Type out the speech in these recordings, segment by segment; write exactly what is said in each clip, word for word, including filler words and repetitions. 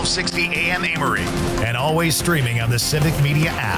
twelve sixty A M Amory, and always streaming on the Civic Media app.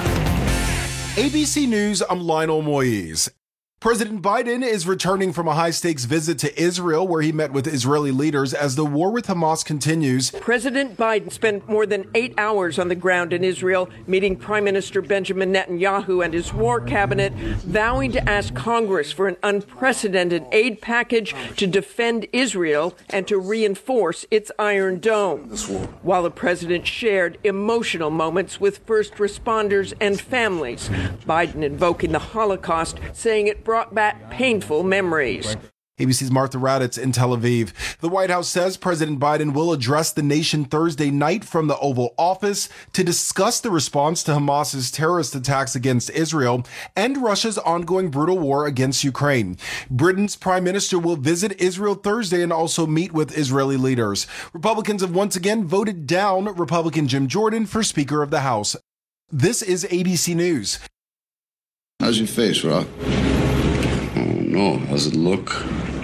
A B C News, I'm Lionel Moise. President Biden is returning from a high-stakes visit to Israel, where he met with Israeli leaders as the war with Hamas continues. President Biden spent more than eight hours on the ground in Israel, meeting Prime Minister Benjamin Netanyahu and his war cabinet, vowing to ask Congress for an unprecedented aid package to defend Israel and to reinforce its Iron Dome. While the president shared emotional moments with first responders and families, Biden invoking the Holocaust, saying it brought back painful memories. A B C's Martha Raddatz in Tel Aviv. The White House says President Biden will address the nation Thursday night from the Oval Office to discuss the response to Hamas's terrorist attacks against Israel and Russia's ongoing brutal war against Ukraine. Britain's prime minister will visit Israel Thursday and also meet with Israeli leaders. Republicans have once again voted down Republican Jim Jordan for Speaker of the House. This is A B C News. How's your face, Rock? Oh, no. How's it look?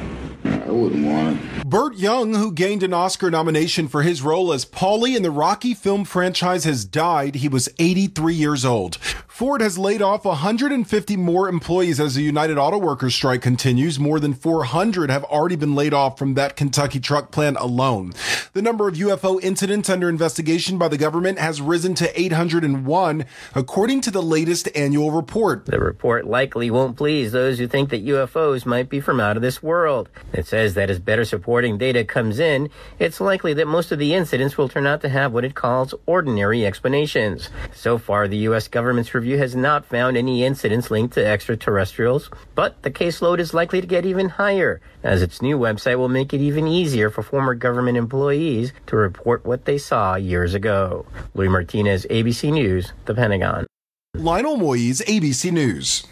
I wouldn't want it. Burt Young, who gained an Oscar nomination for his role as Paulie in the Rocky film franchise, has died. He was eighty-three years old. Ford has laid off one hundred fifty more employees as the United Auto Workers strike continues. More than four hundred have already been laid off from that Kentucky truck plant alone. The number of U F O incidents under investigation by the government has risen to eight hundred one, according to the latest annual report. The report likely won't please those who think that U F Os might be from out of this world. It says that as better supporting data comes in, it's likely that most of the incidents will turn out to have what it calls ordinary explanations. So far, the U S government's review has not found any incidents linked to extraterrestrials, but the caseload is likely to get even higher, as its new website will make it even easier for former government employees to report what they saw years ago. Louis Martinez, A B C News, The Pentagon. Lionel Moise, A B C News.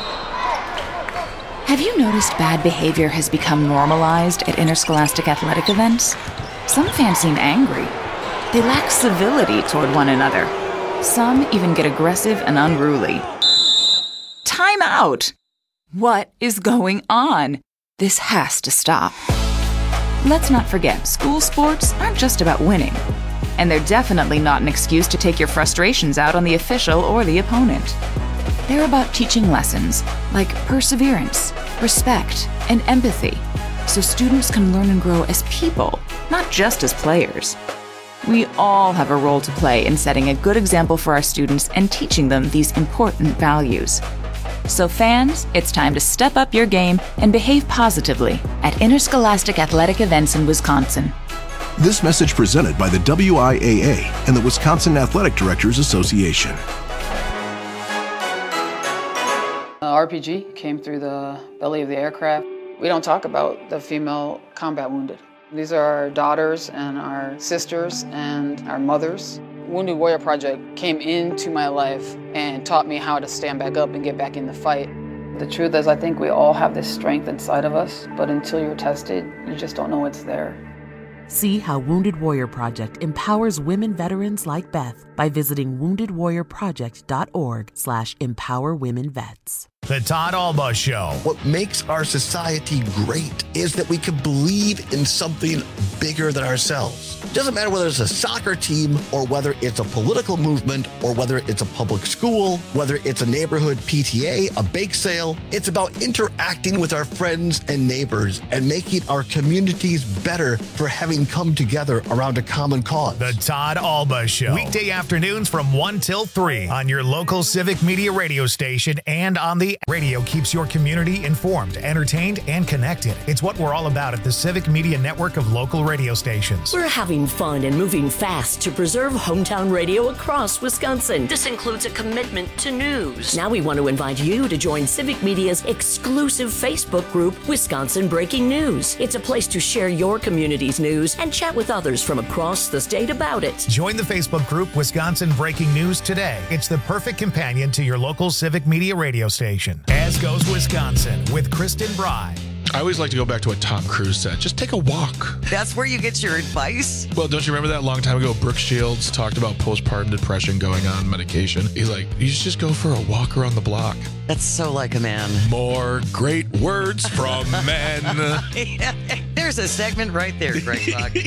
Have you noticed bad behavior has become normalized at interscholastic athletic events? Some fans seem angry. They lack civility toward one another. Some even get aggressive and unruly. Time out! What is going on? This has to stop. Let's not forget, school sports aren't just about winning. And they're definitely not an excuse to take your frustrations out on the official or the opponent. They're about teaching lessons like perseverance, respect, and empathy, so students can learn and grow as people, not just as players. We all have a role to play in setting a good example for our students and teaching them these important values. So fans, it's time to step up your game and behave positively at interscholastic athletic events in Wisconsin. This message presented by the W I A A and the Wisconsin Athletic Directors Association. R P G came through the belly of the aircraft. We don't talk about the female combat wounded. These are our daughters and our sisters and our mothers. Wounded Warrior Project came into my life and taught me how to stand back up and get back in the fight. The truth is, I think we all have this strength inside of us, but until you're tested, you just don't know it's there. See how Wounded Warrior Project empowers women veterans like Beth by visiting wounded warrior project dot org slash empower women vets. The Todd Alba Show. What makes our society great is that we can believe in something bigger than ourselves. It doesn't matter whether it's a soccer team or whether it's a political movement or whether it's a public school, whether it's a neighborhood P T A, a bake sale. It's about interacting with our friends and neighbors and making our communities better for having come together around a common cause. The Todd Alba Show. Weekday afternoons from one till three on your local Civic Media radio station and on the radio. Keeps your community informed, entertained, and connected. It's what we're all about at the Civic Media network of local radio stations. We're having fun and moving fast to preserve hometown radio across Wisconsin. This includes a commitment to news. Now we want to invite you to join Civic Media's exclusive Facebook group, Wisconsin Breaking News. It's a place to share your community's news and chat with others from across the state about it. Join the Facebook group Wisconsin Breaking News today. It's the perfect companion to your local Civic Media radio station. As Goes Wisconsin with Kristen Bry. I always like to go back to what Tom Cruise said. Just take a walk. That's where you get your advice? Well, don't you remember that long time ago, Brooke Shields talked about postpartum depression going on medication? He's like, you should just go for a walk around the block. That's so like a man. More great words from men. Yeah, there's a segment right there, Greg Buck.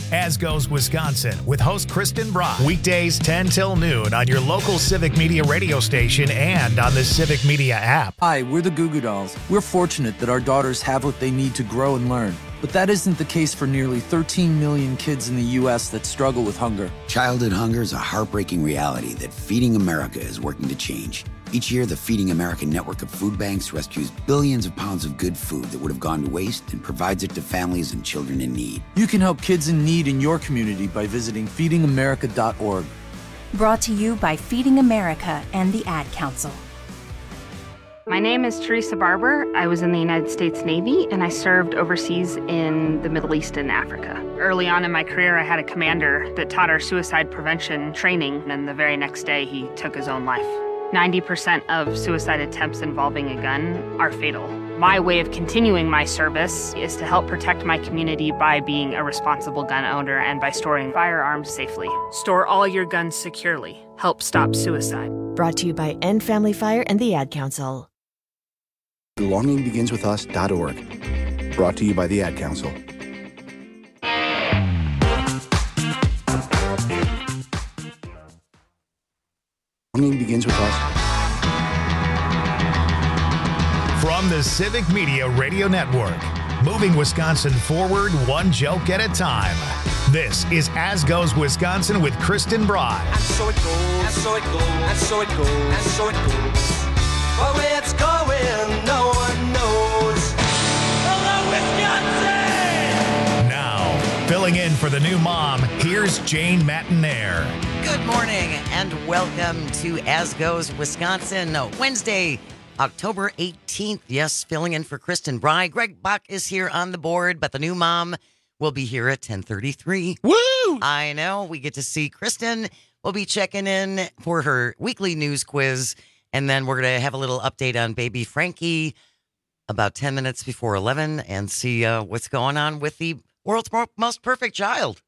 As Goes Wisconsin with host Kristen Brock. Weekdays ten till noon on your local Civic Media radio station and on the Civic Media app. Hi, we're the Goo Goo Dolls. We're fortunate that our daughters have what they need to grow and learn. But that isn't the case for nearly thirteen million kids in the U S that struggle with hunger. Childhood hunger is a heartbreaking reality that Feeding America is working to change. Each year, the Feeding America network of food banks rescues billions of pounds of good food that would have gone to waste and provides it to families and children in need. You can help kids in need in your community by visiting feeding america dot org. Brought to you by Feeding America and the Ad Council. My name is Teresa Barber. I was in the United States Navy, and I served overseas in the Middle East and Africa. Early on in my career, I had a commander that taught our suicide prevention training, and the very next day, he took his own life. ninety percent of suicide attempts involving a gun are fatal. My way of continuing my service is to help protect my community by being a responsible gun owner and by storing firearms safely. Store all your guns securely. Help stop suicide. Brought to you by End Family Fire and the Ad Council. belonging begins with us dot org. Brought to you by the Ad Council. Belonging begins with us. From the Civic Media Radio Network, moving Wisconsin forward one joke at a time. This is As Goes Wisconsin with Kristen Brock. And so it goes, and so it goes, and so it goes, and so it goes. But where it's going, no one knows. Hello, Wisconsin! Now, filling in for the new mom, here's Jane Matinaire. Good morning and welcome to As Goes Wisconsin, Wednesday, October eighteenth. Yes, filling in for Kristen Bry. Greg Buck is here on the board, but the new mom will be here at ten thirty-three. Woo! I know. We get to see Kristen. We'll be checking in for her weekly news quiz, and then we're going to have a little update on baby Frankie about ten minutes before eleven and see uh, what's going on with the world's most perfect child.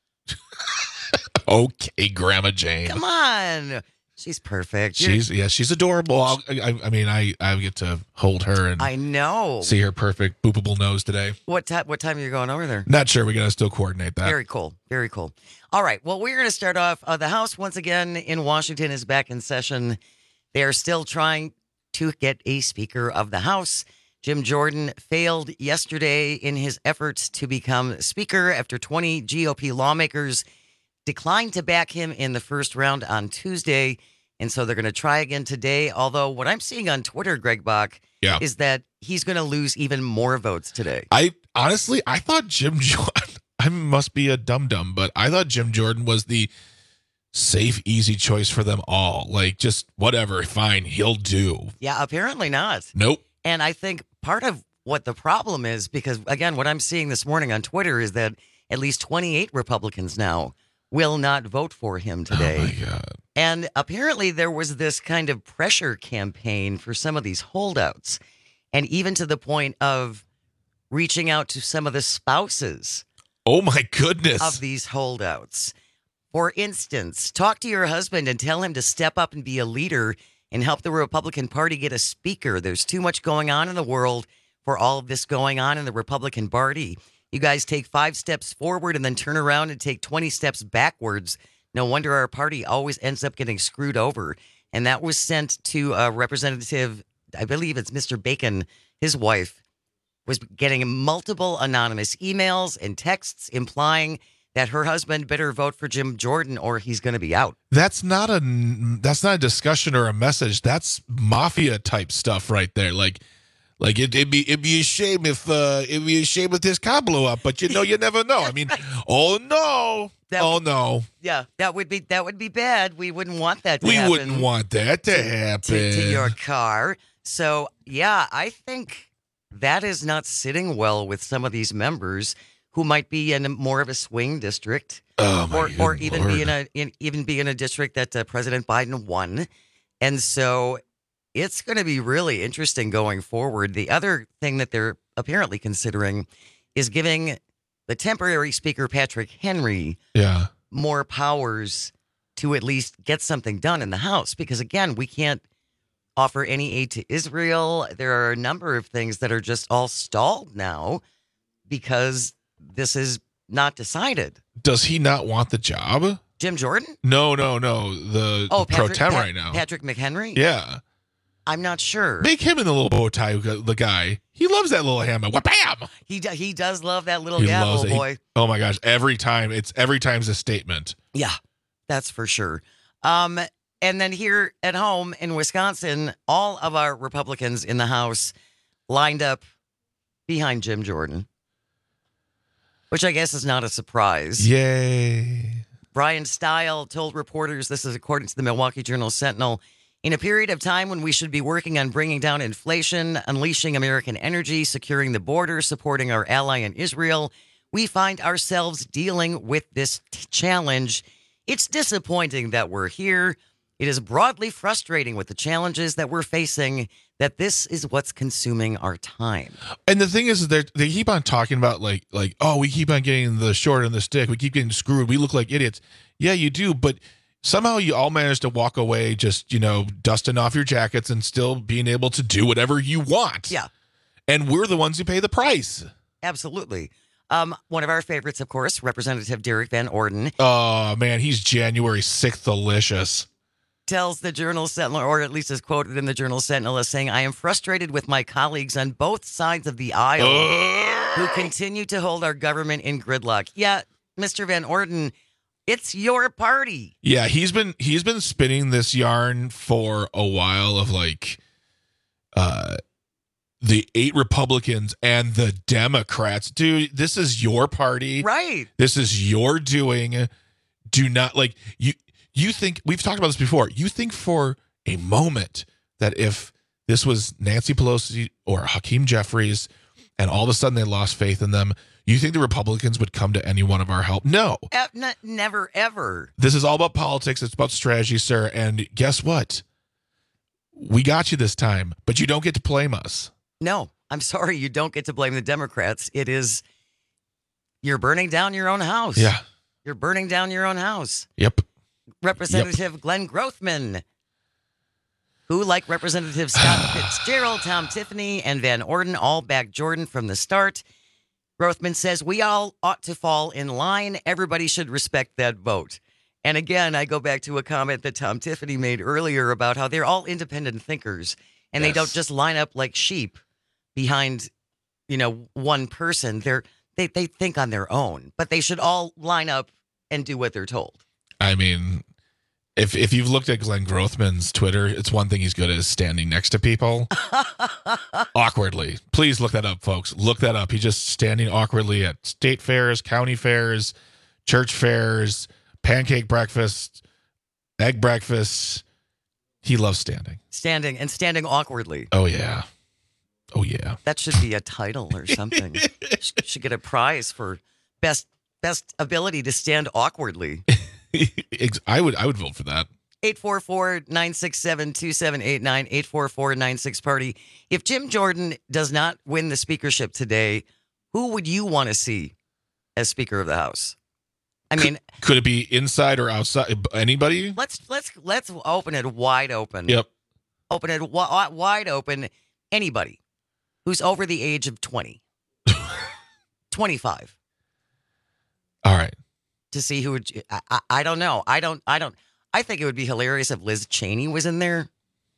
Okay, Grandma Jane. Come on. She's perfect. She's You're, yeah, she's adorable. I'll, I, I mean, I, I get to hold her and I know see her perfect boopable nose today. What time? What time are you going over there? Not sure. We're gonna still coordinate that. Very cool. Very cool. All right. Well, we're gonna start off. Uh, the House once again in Washington is back in session. They are still trying to get a Speaker of the House. Jim Jordan failed yesterday in his efforts to become Speaker after twenty G O P lawmakers declined to back him in the first round on Tuesday. And so they're going to try again today. Although what I'm seeing on Twitter, Greg Bach, yeah. is that he's going to lose even more votes today. I honestly, I thought Jim Jordan, I must be a dum-dum, but I thought Jim Jordan was the safe, easy choice for them all. Like, just whatever, fine, he'll do. Yeah, apparently not. Nope. And I think part of what the problem is, because, again, what I'm seeing this morning on Twitter is that at least twenty-eight Republicans now will not vote for him today. Oh, my God. And apparently there was this kind of pressure campaign for some of these holdouts, and even to the point of reaching out to some of the spouses. Oh, my goodness. Of these holdouts. For instance, talk to your husband and tell him to step up and be a leader and help the Republican Party get a speaker. There's too much going on in the world for all of this going on in the Republican Party. You guys take five steps forward and then turn around and take twenty steps backwards. No wonder our party always ends up getting screwed over. And that was sent to a representative, I believe it's Mister Bacon. His wife was getting multiple anonymous emails and texts implying that her husband better vote for Jim Jordan or he's going to be out. That's not a that's not a discussion or a message. That's mafia type stuff right there. Like, Like it, it'd be it'd be a shame if uh, it'd be a shame if this car blew up, but you know you never know. I mean, oh no, that, oh no, yeah, that would be that would be bad. We wouldn't want that. to We happen wouldn't want that to, to happen to, to your car. So yeah, I think that is not sitting well with some of these members who might be in a, more of a swing district, oh, my or good or even Lord. be in a in, even be in a district that uh, President Biden won, and so. It's going to be really interesting going forward. The other thing that they're apparently considering is giving the temporary speaker, Patrick Henry, yeah. more powers to at least get something done in the House. Because, again, we can't offer any aid to Israel. There are a number of things that are just all stalled now because this is not decided. Does he not want the job? Jim Jordan? No, no, no. The, Oh, the pro Patrick, tem Pat- right now. Patrick McHenry? Yeah. I'm not sure. Make him in the little bow tie, the guy. He loves that little hammer. What bam? He do, he does love that little He gavel, loves it. He- boy. oh my gosh. Every time. It's every time's a statement. Yeah, that's for sure. Um, and then here at home in Wisconsin, all of our Republicans in the House lined up behind Jim Jordan, which I guess is not a surprise. Yay. Brian Stile told reporters, this is according to the Milwaukee Journal-Sentinel, in a period of time when we should be working on bringing down inflation, unleashing American energy, securing the border, supporting our ally in Israel, we find ourselves dealing with this t- challenge. It's disappointing that we're here. It is broadly frustrating with the challenges that we're facing that this is what's consuming our time. And the thing is, they they keep on talking about like, like, oh, we keep on getting the short end of the stick. We keep getting screwed. We look like idiots. Yeah, you do. But somehow you all manage to walk away just, you know, dusting off your jackets and still being able to do whatever you want. Yeah. And we're the ones who pay the price. Absolutely. Um, one of our favorites, of course, Representative Derek Van Orden. Oh, man, he's January sixth delicious. Tells the Journal Sentinel, or at least is quoted in the Journal Sentinel as saying, I am frustrated with my colleagues on both sides of the aisle uh, who continue to hold our government in gridlock. Yeah, Mister Van Orden, it's your party. Yeah, he's been he's been spinning this yarn for a while of like uh the eight Republicans and the Democrats. Dude, this is your party. Right. This is your doing. Do not like you You think, we've talked about this before, you think for a moment that if this was Nancy Pelosi or Hakeem Jeffries and all of a sudden they lost faith in them, you think the Republicans would come to any one of our help? No. Uh, n- never, ever. This is all about politics. It's about strategy, sir. And guess what? We got you this time, but you don't get to blame us. No, I'm sorry. You don't get to blame the Democrats. It is, you're burning down your own house. Yeah. You're burning down your own house. Yep. Representative yep. Glenn Grothman, who, like Representative Scott Fitzgerald, Tom Tiffany, and Van Orden, all backed Jordan from the start. Grothman says, we all ought to fall in line. Everybody should respect that vote. And again, I go back to a comment that Tom Tiffany made earlier about how they're all independent thinkers, and yes. they don't just line up like sheep behind, you know, one person. They're, they, they think on their own, but they should all line up and do what they're told. I mean, if if you've looked at Glenn Grothman's Twitter, it's one thing he's good at is standing next to people awkwardly. Please look that up, folks. Look that up. He's just standing awkwardly at state fairs, county fairs, church fairs, pancake breakfast, egg breakfast. He loves standing. Standing and standing awkwardly. Oh, yeah. Oh, yeah. That should be a title or something. Should get a prize for best best ability to stand awkwardly. I would I would vote for that. eight four four, nine six seven, two seven eight nine, eight four four, nine six party. If Jim Jordan does not win the speakership today, who would you want to see as Speaker of the House? I mean, could, could it be inside or outside? Anybody? Let's let's let's open it wide open. Yep. Open it wi- wide open. Anybody who's over the age of twenty. twenty-five. All right. To see who would, I, I, I don't know. I don't, I don't, I think it would be hilarious if Liz Cheney was in there.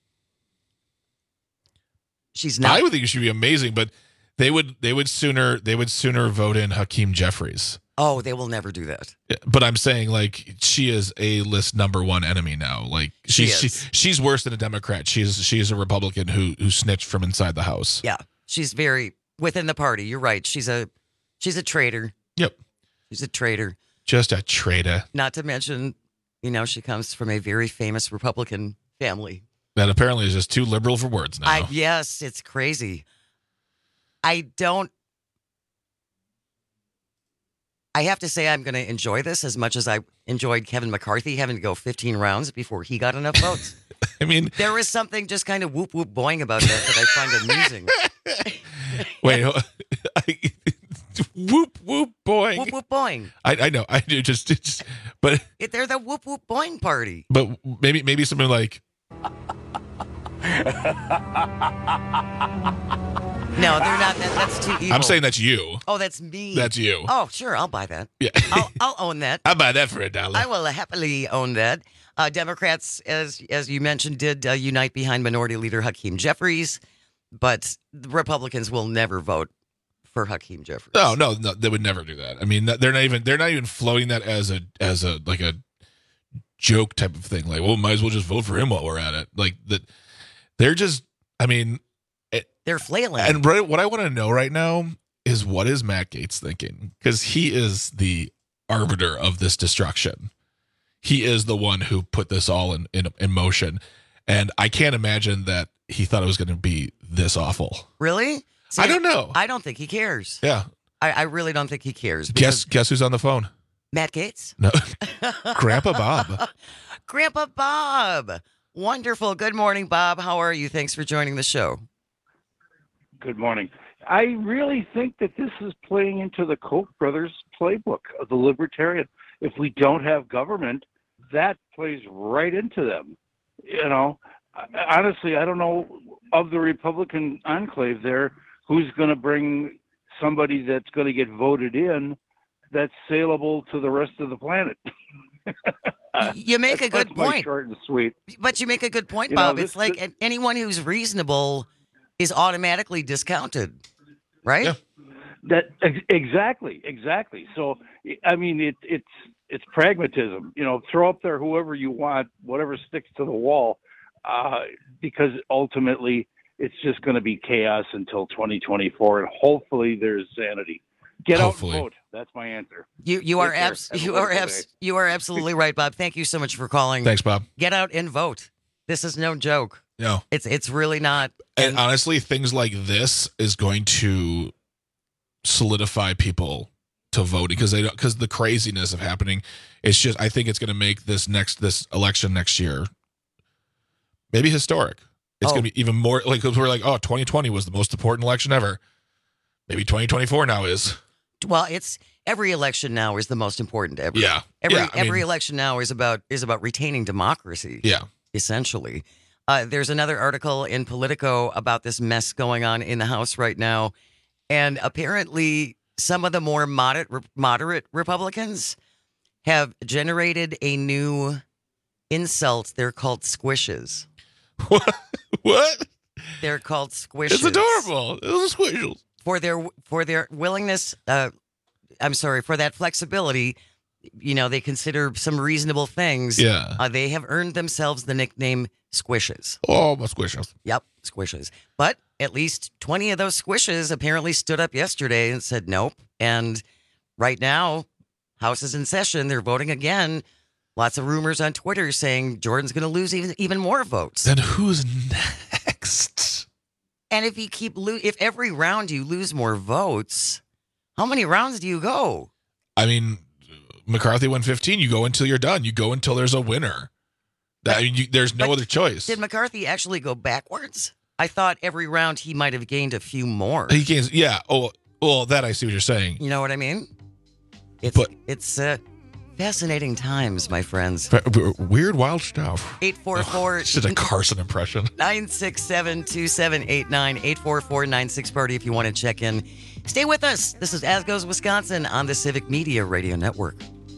She's not. I would think it should be amazing, but they would, they would sooner, they would sooner vote in Hakeem Jeffries. Oh, they will never do that. Yeah, but I'm saying, like, she is a list number one enemy now. Like, she's, she she, she's worse than a Democrat. She's, she's a Republican who, who snitched from inside the House. Yeah. She's very within the party. You're right. She's a, she's a traitor. Yep. She's a traitor. Just a traitor. Not to mention, you know, she comes from a very famous Republican family. That apparently is just too liberal for words now. I, yes, it's crazy. I don't. I have to say I'm going to enjoy this as much as I enjoyed Kevin McCarthy having to go fifteen rounds before he got enough votes. I mean, there was something just kind of whoop whoop boing about that that I find amusing. Wait, I, whoop whoop boing. Whoop whoop boing. I, I know. I do just, just but it, they're the whoop whoop boing party. But maybe maybe something like No, they're not. That, that's too evil. I'm saying that's you. Oh, that's me. That's you. Oh, sure. I'll buy that. Yeah. I'll, I'll own that. I'll buy that for a dollar. I will happily own that. Uh, Democrats, as as you mentioned, did uh, unite behind Minority Leader Hakeem Jeffries, but the Republicans will never vote for Hakeem Jeffries. No, no, no, they would never do that. I mean, they're not even they're not even floating that as a as a like a joke type of thing. Like, well, might as well just vote for him while we're at it. Like that, they're just. I mean, it, they're flailing. And right, what I want to know right now is what is Matt Gaetz thinking? Because he is the arbiter of this destruction. He is the one who put this all in, in, in motion. And I can't imagine that he thought it was going to be this awful. Really? See, I don't know. I don't think he cares. Yeah. I, I really don't think he cares. Guess guess who's on the phone? Matt Gaetz? No. Grandpa Bob. Grandpa Bob. Wonderful. Good morning, Bob. How are you? Thanks for joining the show. Good morning. I really think that this is playing into the Koch brothers playbook of the libertarian. If we don't have government, that plays right into them. You know, honestly, I don't know of the Republican enclave there who's going to bring somebody that's going to get voted in that's saleable to the rest of the planet. You make that's, a good that's my point. Short and sweet. But you make a good point, You know, Bob. this- it's like this- anyone who's reasonable is automatically discounted, right? Yeah. That ex- exactly, exactly. So, I mean, it, it's it's pragmatism. You know, throw up there whoever you want, whatever sticks to the wall, uh, because ultimately it's just going to be chaos until twenty twenty-four, and hopefully there's sanity. Get Hopefully. out and vote. That's my answer. You you Take are care. abs- Have a you are wonderful abs- day. you are absolutely right, Bob. Thank you so much for calling. Thanks, Bob. Get out and vote. This is no joke. No. It's it's really not. And honestly, things like this is going to solidify people to vote because they don't because the craziness of happening. It's just I think it's going to make this next this election next year maybe historic. It's Oh. going to be even more like 'cause we're like, oh, twenty twenty was the most important election ever. Maybe twenty twenty-four now is. Well, it's every election now is the most important ever. Yeah. Every Yeah, I every mean- election now is about is about retaining democracy. Yeah. Essentially. Uh, there's another article in Politico about this mess going on in the House right now. And apparently some of the more moderate moderate Republicans have generated a new insult. They're called squishes. What? They're called squishes. It's adorable. Those are squishes. For their for their willingness, uh, I'm sorry, for that flexibility, you know, they consider some reasonable things. Yeah. Uh, they have earned themselves the nickname squishes. Oh, my squishes. Yep, squishes. But at least twenty of those squishes apparently stood up yesterday and said nope. And right now, House is in session. They're voting again. Lots of rumors on Twitter saying Jordan's going to lose even even more votes. Then who's next? And if you keep lo- if every round you lose more votes, how many rounds do you go? I mean, McCarthy won fifteen. You go until you're done. You go until there's a winner. That, I mean, you, there's no other choice. Did McCarthy actually go backwards? I thought every round he might have gained a few more. He gains, yeah. Oh, well, that I see what you're saying. You know what I mean? It's But- it's uh, fascinating times, my friends. But- but Weird, wild stuff. eight four four It's just a Carson impression. nine six seven, two seven eight nine, eight four four nine six party if you want to check in. Stay with us. This is As Goes Wisconsin on the Civic Media Radio Network.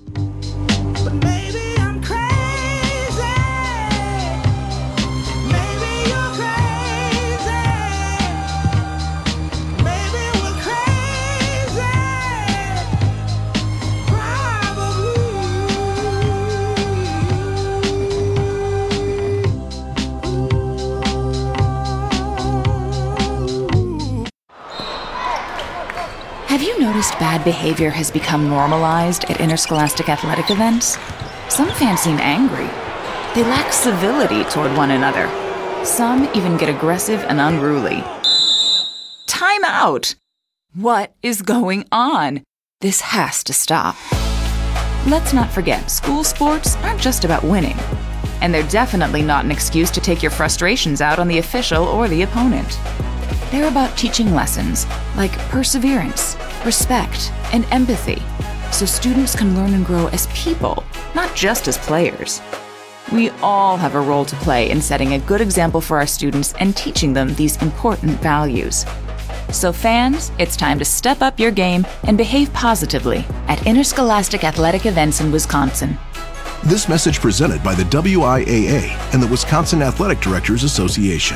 Have you noticed bad behavior has become normalized at interscholastic athletic events? Some fans seem angry. They lack civility toward one another. Some even get aggressive and unruly. Time out! What is going on? This has to stop. Let's not forget, school sports aren't just about winning. And they're definitely not an excuse to take your frustrations out on the official or the opponent. They're about teaching lessons like perseverance, respect, and empathy, so students can learn and grow as people, not just as players. We all have a role to play in setting a good example for our students and teaching them these important values. So fans, it's time to step up your game and behave positively at interscholastic athletic events in Wisconsin. This message presented by the W I A A and the Wisconsin Athletic Directors Association.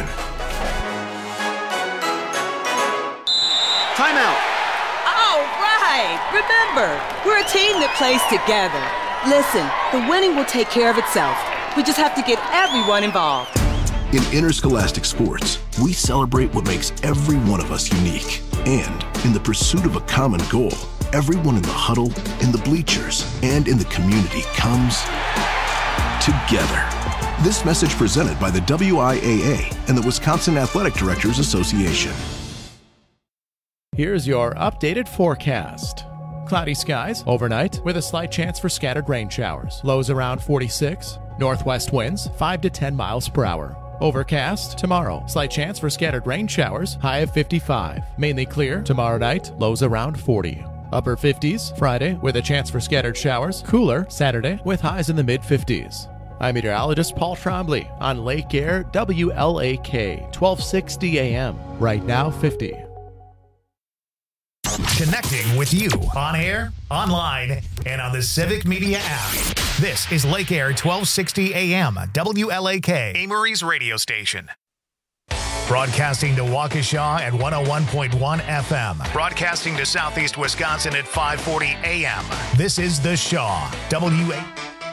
Timeout. All right. Remember, we're a team that plays together. Listen, the winning will take care of itself. We just have to get everyone involved. In interscholastic sports, we celebrate what makes every one of us unique. And in the pursuit of a common goal, everyone in the huddle, in the bleachers, and in the community comes together. This message presented by the W I A A and the Wisconsin Athletic Directors Association. Here's your updated forecast. Cloudy skies overnight with a slight chance for scattered rain showers. Lows around forty-six. Northwest winds five to ten miles per hour. Overcast tomorrow. Slight chance for scattered rain showers. High of fifty-five. Mainly clear tomorrow night. Lows around forty. Upper fifties Friday with a chance for scattered showers. Cooler Saturday with highs in the mid fifties. I'm meteorologist Paul Trombley on Lake Air W L A K twelve sixty A M. Right now fifty. Connecting with you on air, online, and on the Civic Media app. This is Lake Air twelve sixty A M, W L A K, Amory's radio station. Broadcasting to Waukesha at one oh one point one F M. Broadcasting to Southeast Wisconsin at five forty A M. This is The Shaw, W A.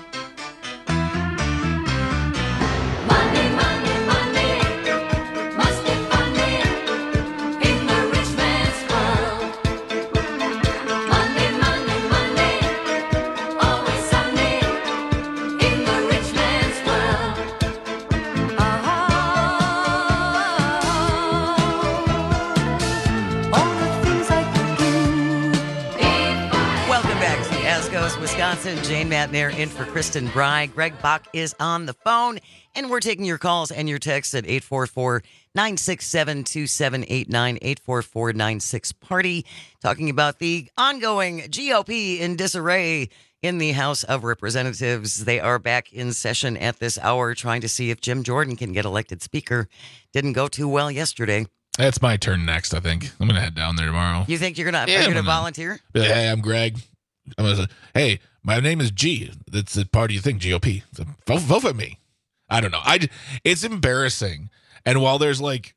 Wisconsin, Jane Matnair in for Kristen Bry. Greg Bach is on the phone, and we're taking your calls and your texts at eight four four, nine six seven, two seven eight nine, eight four four, nine six, party, talking about the ongoing G O P in disarray in the House of Representatives. They are back in session at this hour, trying to see if Jim Jordan can get elected Speaker. Didn't go too well yesterday. It's my turn next, I think. I'm going to head down there tomorrow. You think you're going yeah, to volunteer? Be like, hey, I'm Greg. I'm gonna say, hey, my name is G. That's the party you think, G O P. So vote, vote for me. I don't know. I, it's embarrassing. And while there's like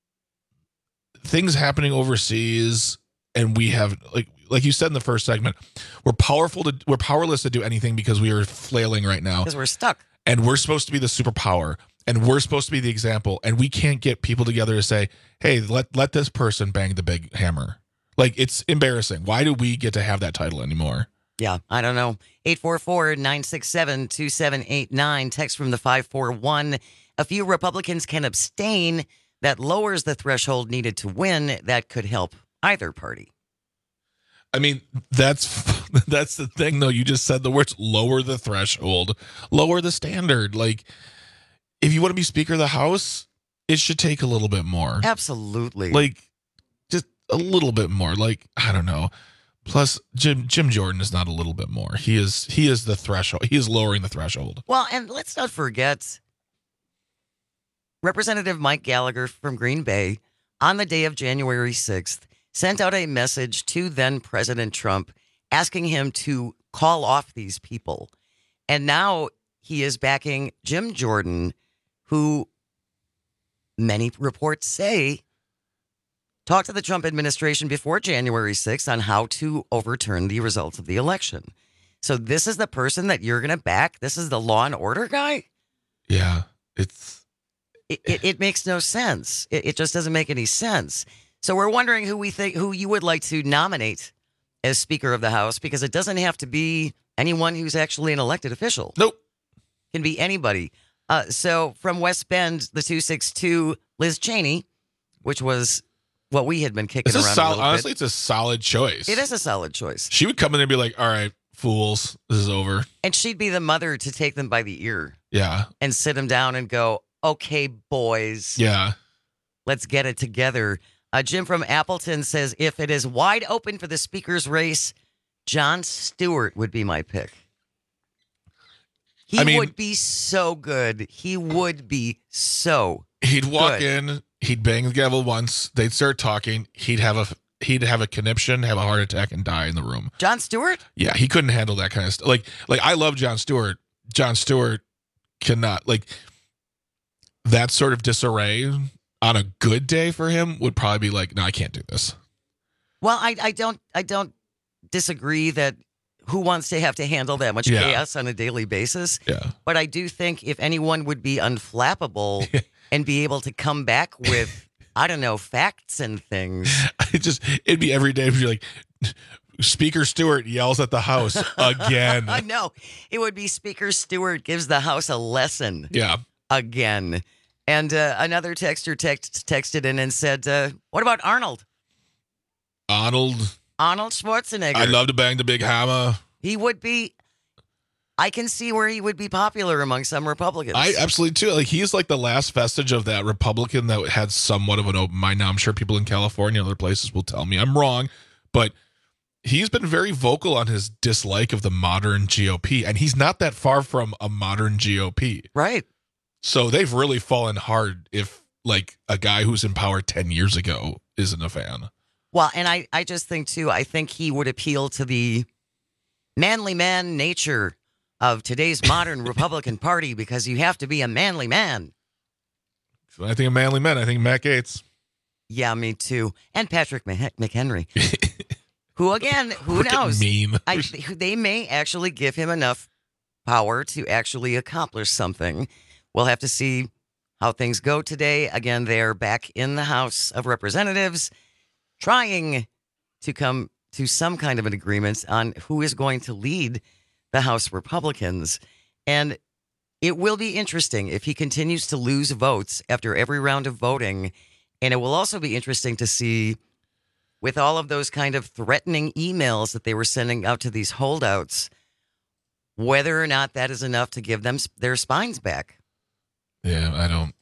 things happening overseas, and we have like like you said in the first segment, we're powerful to we're powerless to do anything because we are flailing right now. Because we're stuck. And we're supposed to be the superpower. And we're supposed to be the example. And we can't get people together to say, hey, let let this person bang the big hammer. Like, it's embarrassing. Why do we get to have that title anymore? Yeah, I don't know. eight four four, nine six seven, two seven eight nine. Text from the five four one. A few Republicans can abstain. That lowers the threshold needed to win. That could help either party. I mean, that's that's the thing, though. You just said the words lower the threshold, lower the standard. Like, if you want to be Speaker of the House, it should take a little bit more. Absolutely. Like, a little bit more, like, I don't know. Plus, Jim Jim Jordan is not a little bit more. He is he is the threshold. He is lowering the threshold. Well, and let's not forget, Representative Mike Gallagher from Green Bay, on the day of January sixth, sent out a message to then President Trump asking him to call off these people. And now he is backing Jim Jordan, who many reports say talked to the Trump administration before January sixth on how to overturn the results of the election. So this is the person that you're going to back? This is the law and order guy? Yeah, it's... It, it, it makes no sense. It, it just doesn't make any sense. So we're wondering who we think, who you would like to nominate as Speaker of the House, because it doesn't have to be anyone who's actually an elected official. Nope. It can be anybody. Uh, so from West Bend, the two six two, Liz Cheney, which was... what we had been kicking it's around a sol- a little honestly, bit. it's a solid choice. It is a solid choice. She would come in there and be like, all right, fools, this is over. And she'd be the mother to take them by the ear. Yeah. And sit them down and go, okay, boys. Yeah. Let's get it together. Uh, Jim from Appleton says, if it is wide open for the Speaker's race, Jon Stewart would be my pick. He I mean, would be so good. He would be so He'd walk good. in... he'd bang the gavel once, they'd start talking, he'd have a he'd have a conniption, have a heart attack, and die in the room. Jon Stewart? Yeah, he couldn't handle that kind of stuff. Like, like I love Jon Stewart. Jon Stewart cannot, like, that sort of disarray on a good day for him would probably be like, no, I can't do this. Well, I, I don't I don't disagree that who wants to have to handle that much Yeah. chaos on a daily basis. Yeah. But I do think if anyone would be unflappable and be able to come back with, I don't know, facts and things. It just, it'd be every day. It'd be like, Speaker Stewart yells at the House again. I know. It would be Speaker Stewart gives the House a lesson. Yeah. Again. And uh, another texter text, texted in and said, uh, what about Arnold? Arnold. Arnold Schwarzenegger. I'd love to bang the big hammer. He would be, I can see where he would be popular among some Republicans. I absolutely too. Like, he's like the last vestige of that Republican that had somewhat of an open mind. Now, I'm sure people in California and other places will tell me I'm wrong, but he's been very vocal on his dislike of the modern G O P, and he's not that far from a modern G O P. Right. So they've really fallen hard if, like, a guy who's in power ten years ago isn't a fan. Well, and I, I just think, too, I think he would appeal to the manly man nature of today's modern Republican Party because you have to be a manly man. So I think of manly men. I think Matt Gaetz. Yeah, me too. And Patrick Mc- McHenry. Who, again, who Look at knows? meme. I, they may actually give him enough power to actually accomplish something. We'll have to see how things go today. Again, they're back in the House of Representatives trying to come to some kind of an agreement on who is going to lead the House Republicans. And it will be interesting if he continues to lose votes after every round of voting. And it will also be interesting to see, with all of those kind of threatening emails that they were sending out to these holdouts, whether or not that is enough to give them their spines back. Yeah, I don't.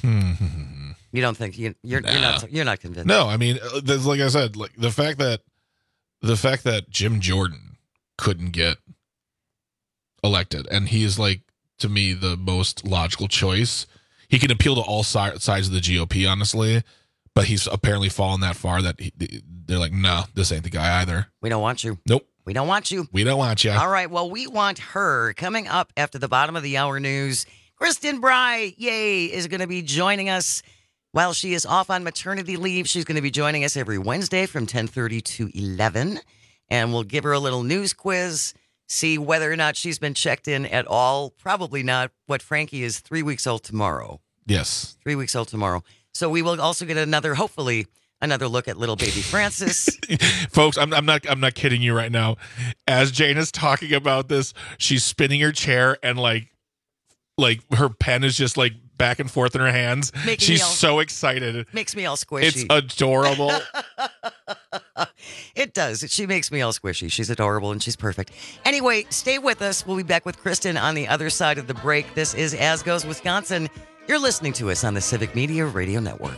You don't think you, you're Nah. you're not you're not convinced? No, I mean, uh, there's- like I said, like the fact that the fact that Jim Jordan couldn't get elected, and he is, like, to me, the most logical choice. He can appeal to all si- sides of the G O P, honestly, but he's apparently fallen that far that he, they're like, no, this ain't the guy either. We don't want you. Nope. We don't want you. We don't want you. All right. Well, we want her. Coming up after the bottom of the hour news, Kristen Bry, yay, is going to be joining us while she is off on maternity leave. She's going to be joining us every Wednesday from ten thirty to eleven, and we'll give her a little news quiz, see whether or not she's been checked in at all. Probably not. What Frankie is three weeks old tomorrow. Yes. Three weeks old tomorrow. So we will also get another, hopefully, another look at little baby Francis. Folks, I'm, I'm not I'm not kidding you right now. As Jane is talking about this, she's spinning her chair and like like her pen is just like back and forth in her hands. Making She's me all- so excited. Makes me all squishy. It's adorable. It does. She makes me all squishy. She's adorable and she's perfect. Anyway, stay with us. We'll be back with Kristen on the other side of the break. This is As Goes Wisconsin. You're listening to us on the Civic Media Radio Network.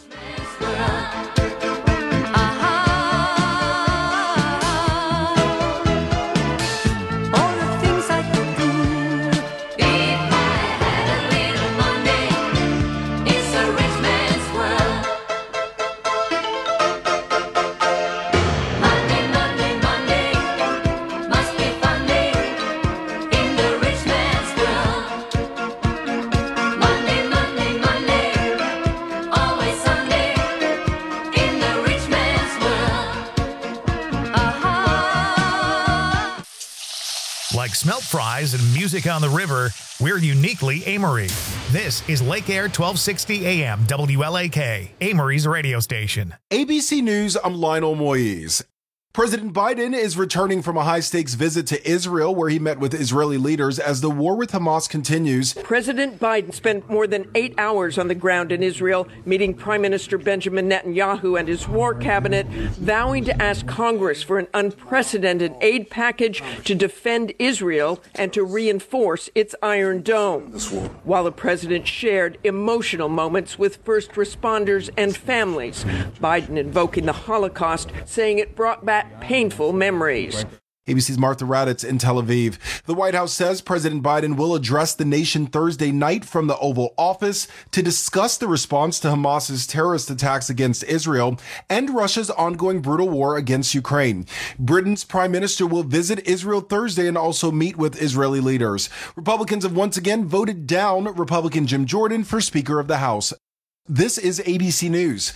Like smelt fries and music on the river, we're uniquely Amory. This is Lake Air twelve sixty A M W L A K, Amory's radio station. A B C News, I'm Lionel Moise. President Biden is returning from a high-stakes visit to Israel where he met with Israeli leaders as the war with Hamas continues. President Biden spent more than eight hours on the ground in Israel, meeting Prime Minister Benjamin Netanyahu and his war cabinet, vowing to ask Congress for an unprecedented aid package to defend Israel and to reinforce its Iron Dome. While the president shared emotional moments with first responders and families, Biden invoking the Holocaust, saying it brought back painful memories. A B C's Martha Raddatz in Tel Aviv. The White House says President Biden will address the nation Thursday night from the Oval Office to discuss the response to Hamas's terrorist attacks against Israel and Russia's ongoing brutal war against Ukraine. Britain's prime minister will visit Israel Thursday and also meet with Israeli leaders. Republicans have once again voted down Republican Jim Jordan for Speaker of the House. This is A B C News.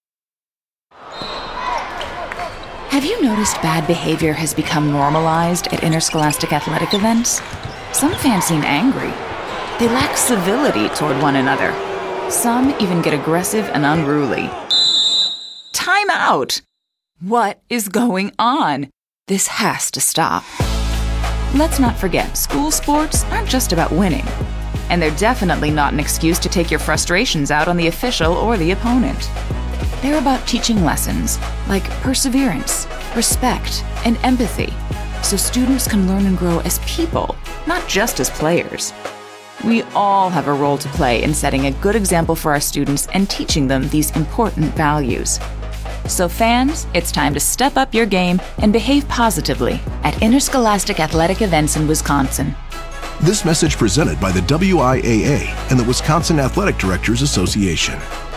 Have you noticed bad behavior has become normalized at interscholastic athletic events? Some fans seem angry. They lack civility toward one another. Some even get aggressive and unruly. Time out! What is going on? This has to stop. Let's not forget, school sports aren't just about winning. And they're definitely not an excuse to take your frustrations out on the official or the opponent. They're about teaching lessons like perseverance, respect, and empathy, so students can learn and grow as people, not just as players. We all have a role to play in setting a good example for our students and teaching them these important values. So fans, it's time to step up your game and behave positively at interscholastic athletic events in Wisconsin. This message presented by the W I A A and the Wisconsin Athletic Directors Association.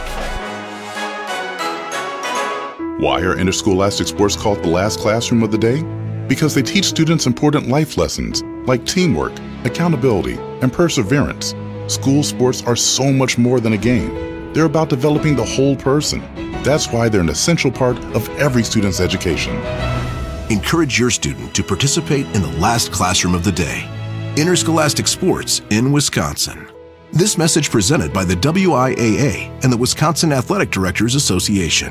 Why are interscholastic sports called the last classroom of the day? Because they teach students important life lessons like teamwork, accountability, and perseverance. School sports are so much more than a game. They're about developing the whole person. That's why they're an essential part of every student's education. Encourage your student to participate in the last classroom of the day. Interscholastic sports in Wisconsin. This message presented by the W I A A and the Wisconsin Athletic Directors Association.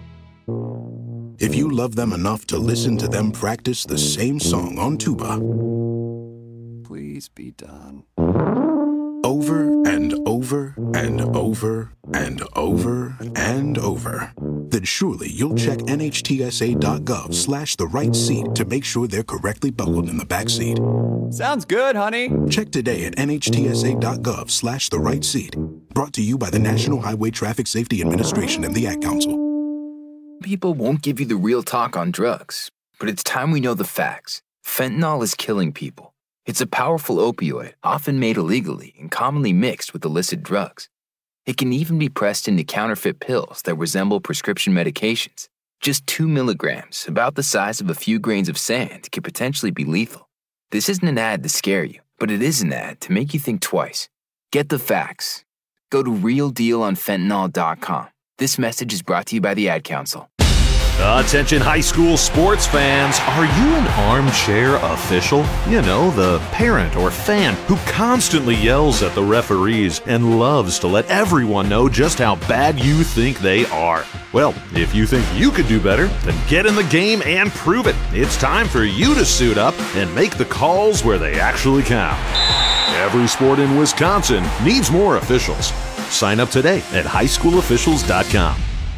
If you love them enough to listen to them practice the same song on tuba, please be done. Over and over and over and over and over, then surely you'll check N H T S A dot gov slash the right seat to make sure they're correctly buckled in the back seat. Sounds good, honey. Check today at N H T S A dot gov slash the right seat. Brought to you by the National Highway Traffic Safety Administration and the Ad Council. People won't give you the real talk on drugs, but it's time we know the facts. Fentanyl is killing people. It's a powerful opioid, often made illegally and commonly mixed with illicit drugs. It can even be pressed into counterfeit pills that resemble prescription medications. Just two milligrams, about the size of a few grains of sand, can potentially be lethal. This isn't an ad to scare you, but it is an ad to make you think twice. Get the facts. Go to real deal on fentanyl dot com. This message is brought to you by the Ad Council. Attention high school sports fans, are you an armchair official? You know, the parent or fan who constantly yells at the referees and loves to let everyone know just how bad you think they are. Well, if you think you could do better, then get in the game and prove it. It's time for you to suit up and make the calls where they actually count. Every sport in Wisconsin needs more officials. Sign up today at high school officials dot com.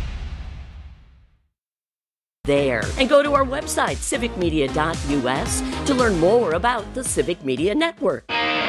There. And go to our website, civic media dot U S, to learn more about the Civic Media Network.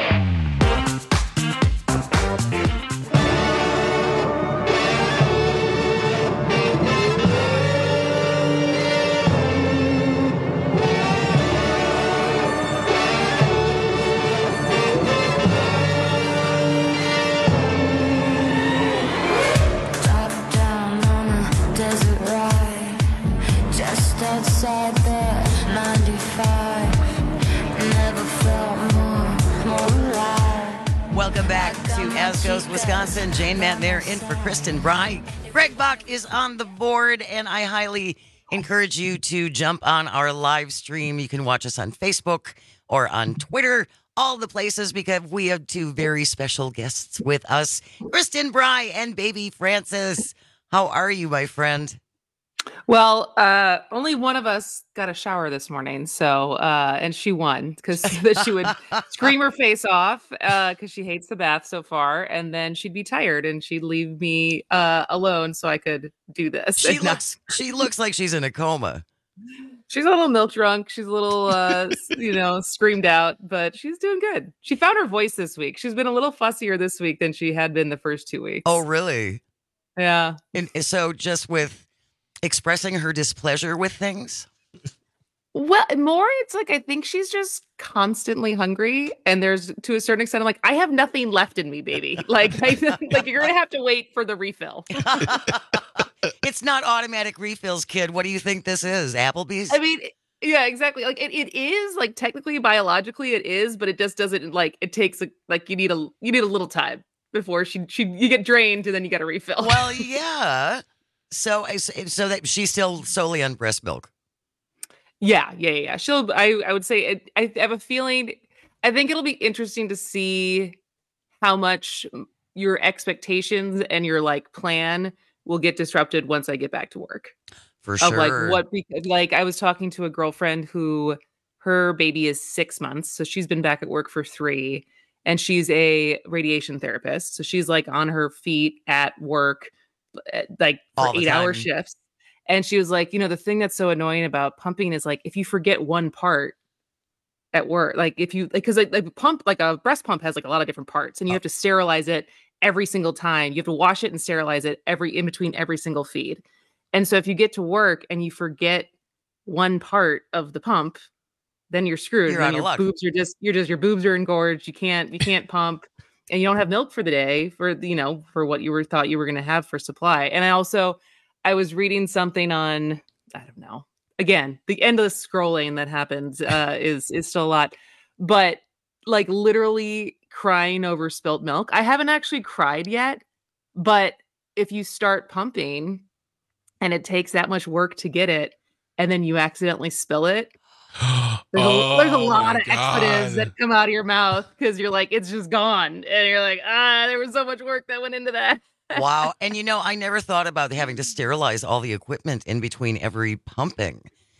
Outside the ninety-five, never felt more, more alive. Welcome back to As Goes Wisconsin. Jane Matt there in for Kristen Bry. Greg Bach is on the board, and I highly encourage you to jump on our live stream. You can watch us on Facebook or on Twitter, all the places, because we have two very special guests with us, Kristen Bry and baby Francis. How are you, my friend? Well, uh, only one of us got a shower this morning, so uh, and she won because she would scream her face off because uh, she hates the bath so far, and then she'd be tired and she'd leave me uh, alone so I could do this. She and looks, not- she looks like she's in a coma. She's a little milk drunk. She's a little, uh, you know, screamed out, but she's doing good. She found her voice this week. She's been a little fussier this week than she had been the first two weeks. Oh, really? Yeah. And so just with expressing her displeasure with things? Well, more it's like I think she's just constantly hungry, and there's to a certain extent I'm like I have nothing left in me, baby. Like, I, like you're gonna have to wait for the refill. It's not automatic refills, kid. What do you think this is? Applebee's? I mean, yeah, exactly. Like it, it is like technically biologically it is, but it just doesn't like it takes a, like you need a you need a little time before she she you get drained and then you get a refill. Well, yeah. So so that she's still solely on breast milk. Yeah, yeah, yeah. She'll. I, I would say. It, I have a feeling. I think it'll be interesting to see how much your expectations and your like plan will get disrupted once I get back to work. For of, sure. Like what? Because like I was talking to a girlfriend who her baby is six months, so she's been back at work for three, and she's a radiation therapist, so she's like on her feet at work, like for eight hour shifts. And she was like, you know, the thing that's so annoying about pumping is like, if you forget one part at work, like if you, like, cause like, like pump, like a breast pump has like a lot of different parts and you have to sterilize it every single time. You have to wash it and sterilize it every, in between every single feed. And so if you get to work and you forget one part of the pump, then you're screwed. You're and out then of your luck. boobs are just, you're just, your boobs are engorged. You can't, you can't pump and you don't have milk for the day for, you know, for what you were thought you were going to have for supply. And I also, I was reading something on, I don't know, again, the endless scrolling that happens uh, is is still a lot, but like literally crying over spilt milk. I haven't actually cried yet, but if you start pumping and it takes that much work to get it, and then you accidentally spill it, there's, oh, a, there's a lot of God. expletives that come out of your mouth because you're like, it's just gone. And you're like, ah, there was so much work that went into that. Wow. And you know, I never thought about having to sterilize all the equipment in between every pumping.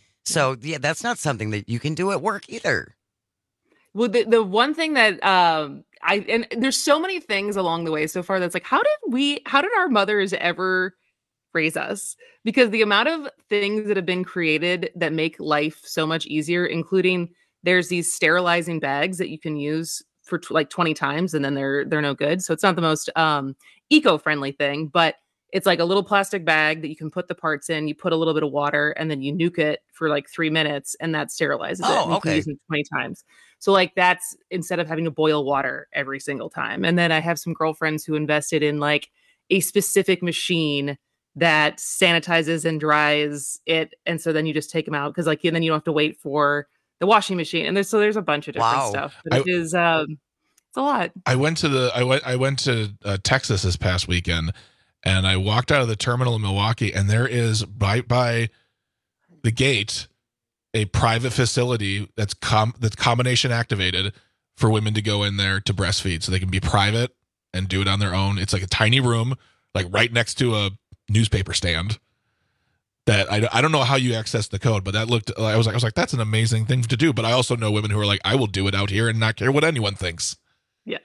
So yeah, that's not something that you can do at work either. Well, the, the one thing that um I and there's so many things along the way so far that's like, how did we how did our mothers ever raise us? Because the amount of things that have been created that make life so much easier, including there's these sterilizing bags that you can use for t- like twenty times and then they're they're no good. So it's not the most um eco-friendly thing, but it's like a little plastic bag that you can put the parts in, you put a little bit of water and then you nuke it for like three minutes and that sterilizes Oh, it. And you okay. can use it twenty times. So like that's instead of having to boil water every single time. And then I have some girlfriends who invested in like a specific machine that sanitizes and dries it. And so then you just take them out because like and then you don't have to wait for the washing machine. And there's so there's a bunch of different Wow. stuff. But I- it is um it's a lot. I went to the I went I went to uh, Texas this past weekend, and I walked out of the terminal in Milwaukee, and there is right by the gate a private facility that's com that's combination activated for women to go in there to breastfeed, so they can be private and do it on their own. It's like a tiny room, like right next to a newspaper stand. That I, I don't know how you access the code, but that looked I was like I was like that's an amazing thing to do. But I also know women who are like, I will do it out here and not care what anyone thinks. Yeah.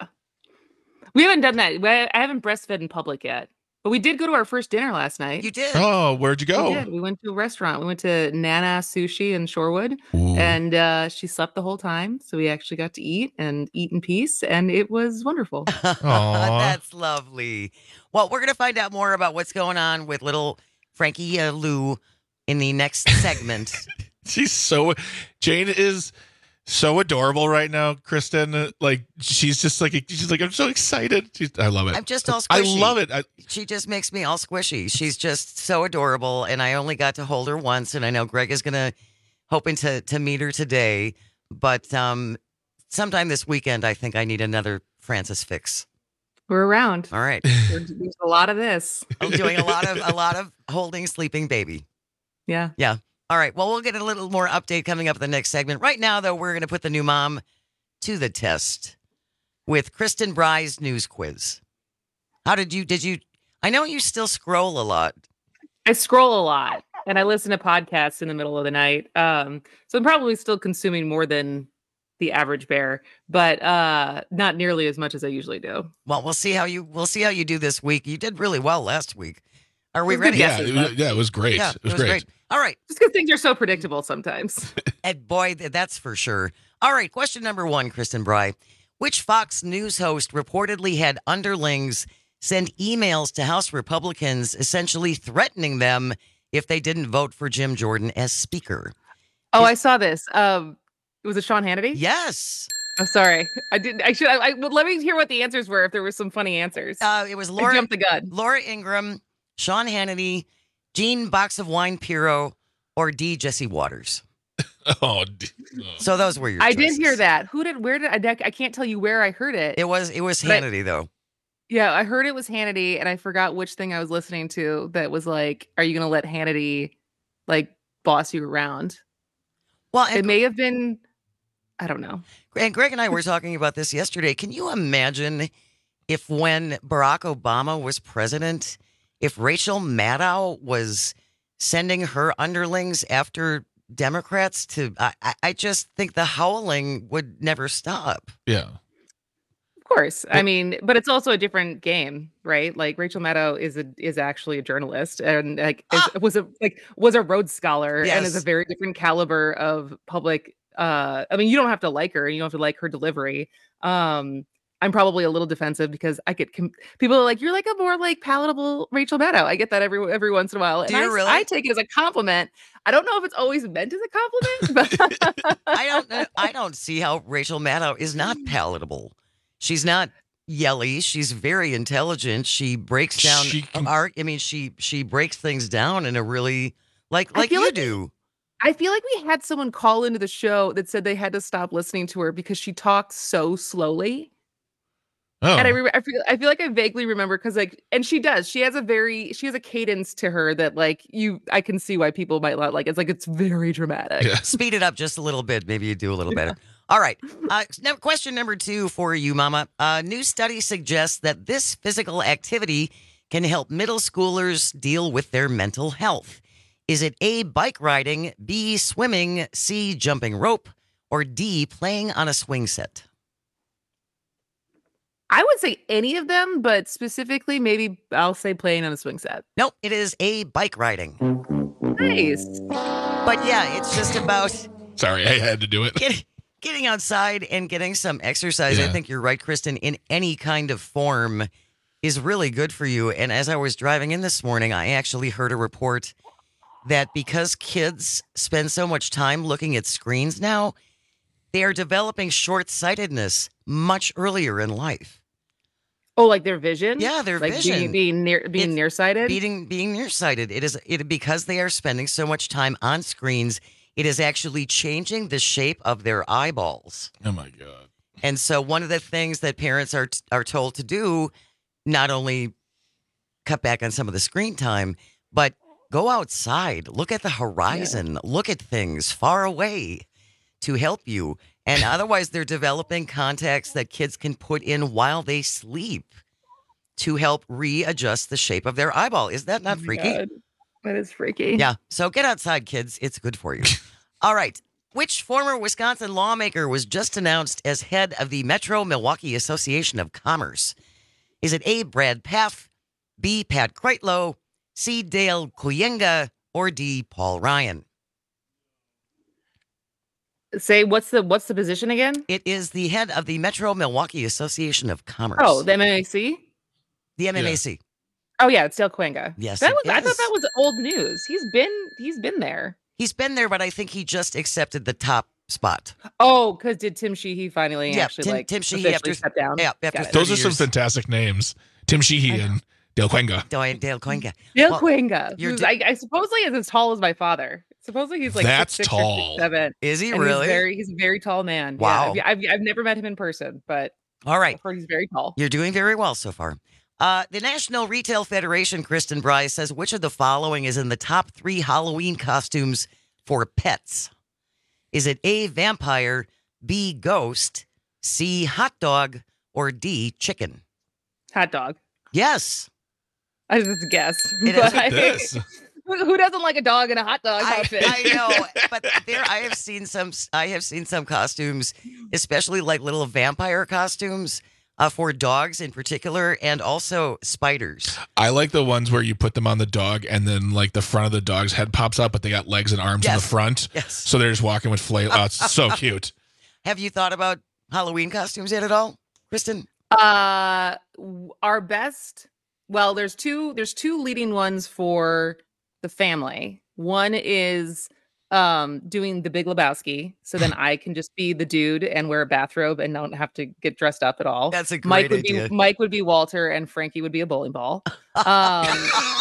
We haven't done that. We- I haven't breastfed in public yet. But we did go to our first dinner last night. You did? Oh, where'd you go? We did. We went to a restaurant. We went to Nana Sushi in Shorewood. And uh, she slept the whole time. So we actually got to eat and eat in peace. And it was wonderful. That's lovely. Well, we're going to find out more about what's going on with little Frankie uh, Lou in the next segment. She's so Jane is so adorable right now, Kristen. Like she's just like she's like I'm so excited. She's, I love it. I'm just all squishy. I love it. I, she just makes me all squishy. She's just so adorable, and I only got to hold her once. And I know Greg is gonna hoping to to meet her today, but um, sometime this weekend, I think I need another Francis fix. We're around. All right, There's, there's a lot of this. I'm doing a lot of a lot of holding sleeping baby. Yeah. Yeah. All right. Well, we'll get a little more update coming up in the next segment. Right now, though, we're going to put the new mom to the test with Kristen Bry's news quiz. How did you, did you, I know you still scroll a lot. I scroll a lot and I listen to podcasts in the middle of the night. Um, so I'm probably still consuming more than the average bear, but uh, not nearly as much as I usually do. Well, we'll see how you, we'll see how you do this week. You did really well last week. Are we Good ready? yeah, it was, yeah, it was great. Yeah, it was great. All right. Just because things are so predictable sometimes. And boy, th- that's for sure. All right. Question number one, Kristen Bry. Which Fox News host reportedly had underlings send emails to House Republicans essentially threatening them if they didn't vote for Jim Jordan as Speaker? Oh, I saw this. Um, was it Sean Hannity? Yes. Oh, sorry. I didn't. I should. I, I well, let me hear what the answers were. If there were some funny answers. Uh, it was Laura. I jumped the gun. Laura Ingraham, Sean Hannity, Gene Box of Wine Piro, or D. Jesse Waters. oh, d- oh. So those were your. I choices. did hear that. Who did? Where did? I, I can't tell you where I heard it. It was. It was But I- Hannity though. Yeah, I heard it was Hannity, and I forgot which thing I was listening to. That was like, "Are you going to let Hannity, like, boss you around?" Well, it may have been. I don't know. And Greg and I were talking about this yesterday. Can you imagine if when Barack Obama was president, if Rachel Maddow was sending her underlings after Democrats to, I, I- I just think the howling would never stop. Yeah. Of course. I mean, but it's also a different game, right? Like Rachel Maddow is a is actually a journalist and like is, was a like was a Rhodes Scholar and is a Yes. very different caliber of public. Uh, I mean, you don't have to like her, and you don't have to like her delivery. Um, I'm probably a little defensive because I get com- people are like, "You're like a more like palatable Rachel Maddow." I get that every every once in a while, and Do you I, really? I take it as a compliment. I don't know if it's always meant as a compliment, but I don't know. I don't see how Rachel Maddow is not palatable. She's not yelly. She's very intelligent. She breaks down She can- art. I mean, she she breaks things down in a really like I like feel you like- do. I feel like we had someone call into the show that said they had to stop listening to her because she talks so slowly. Oh. And I, re- I feel I feel like I vaguely remember because like, and she does. She has a very she has a cadence to her that like you. I can see why people might not like. It's like it's very dramatic. Yeah. Speed it up just a little bit. Maybe you do a little better. All right. Uh, now, question number two for you, Mama. A new study suggests that this physical activity can help middle schoolers deal with their mental health. Is it A, bike riding, B, swimming, C, jumping rope, or D, playing on a swing set? I would say any of them, but specifically, maybe I'll say playing on a swing set. Nope, it is A, bike riding. Nice. But yeah, it's just about Sorry, I had to do it. get, getting outside and getting some exercise. I Yeah. think you're right, Kristen, in any kind of form is really good for you. And as I was driving in this morning, I actually heard a report that because kids spend so much time looking at screens now, they are developing short-sightedness much earlier in life. Oh, like their vision? Yeah, their like vision. Being, being near being It's nearsighted. Being being nearsighted. It is it because they are spending so much time on screens, it is actually changing the shape of their eyeballs. Oh my God. And so one of the things that parents are are told to do, not only cut back on some of the screen time, but go outside, look at the horizon, look at things far away to help you. And otherwise, they're developing contacts that kids can put in while they sleep to help readjust the shape of their eyeball. Is that not Oh my freaky? God. That is freaky. Yeah. So get outside, kids. It's good for you. All right. Which former Wisconsin lawmaker was just announced as head of the Metro Milwaukee Association of Commerce? Is it A, Brad Paff, B, Pat Kreitlow, C, Dale Kuyenga, or D, Paul Ryan? Say what's the what's the position again? It is the head of the Metro Milwaukee Association of Commerce. Oh, the M M A C. The M M A C. Oh yeah, it's Dale Cuenga. Yes, that it was. I thought is. that was old news. He's been he's been there. He's been there, but I think he just accepted the top spot. Oh, because did Tim Sheehy finally Yeah, actually Tim- like Tim Sheehy officially after- step down? yeah, after Got it. Those are thirty some years. fantastic names. Tim Sheehy and Dale Cuenga. Dale, Dale Cuenga. Dale Well, Cuenga, you're who's di- I, I supposedly is as tall as my father. Supposedly he's like That's six, six or tall. six, seven. Is he And really? He's very he's a very tall man. Wow. Yeah, I've, I've I've never met him in person, but All right. I've heard he's very tall. You're doing very well so far. Uh, the National Retail Federation, Kristen Bryce, says which of the following is in the top three Halloween costumes for pets? Is it A, vampire, B, ghost, C, hot dog, or D, chicken? Hot dog. Yes. I just guess. It is. but- This. Who who doesn't like a dog and a hot dog I, outfit? I know, but there I have seen some. I have seen some costumes, especially like little vampire costumes uh, for dogs in particular, and also spiders. I like the ones where you put them on the dog and then like the front of the dog's head pops up, but they got legs and arms in Yes. the front. Yes. So they're just walking with flail. Oh, it's so cute. Have you thought about Halloween costumes yet at all, Kristen? Uh, w- our best. Well, there's two. There's two leading ones for the family. One is um, doing The Big Lebowski. So then I can just be the dude and wear a bathrobe and don't have to get dressed up at all. That's a great Mike would idea. be Mike would be Walter and Frankie would be a bowling ball. Um,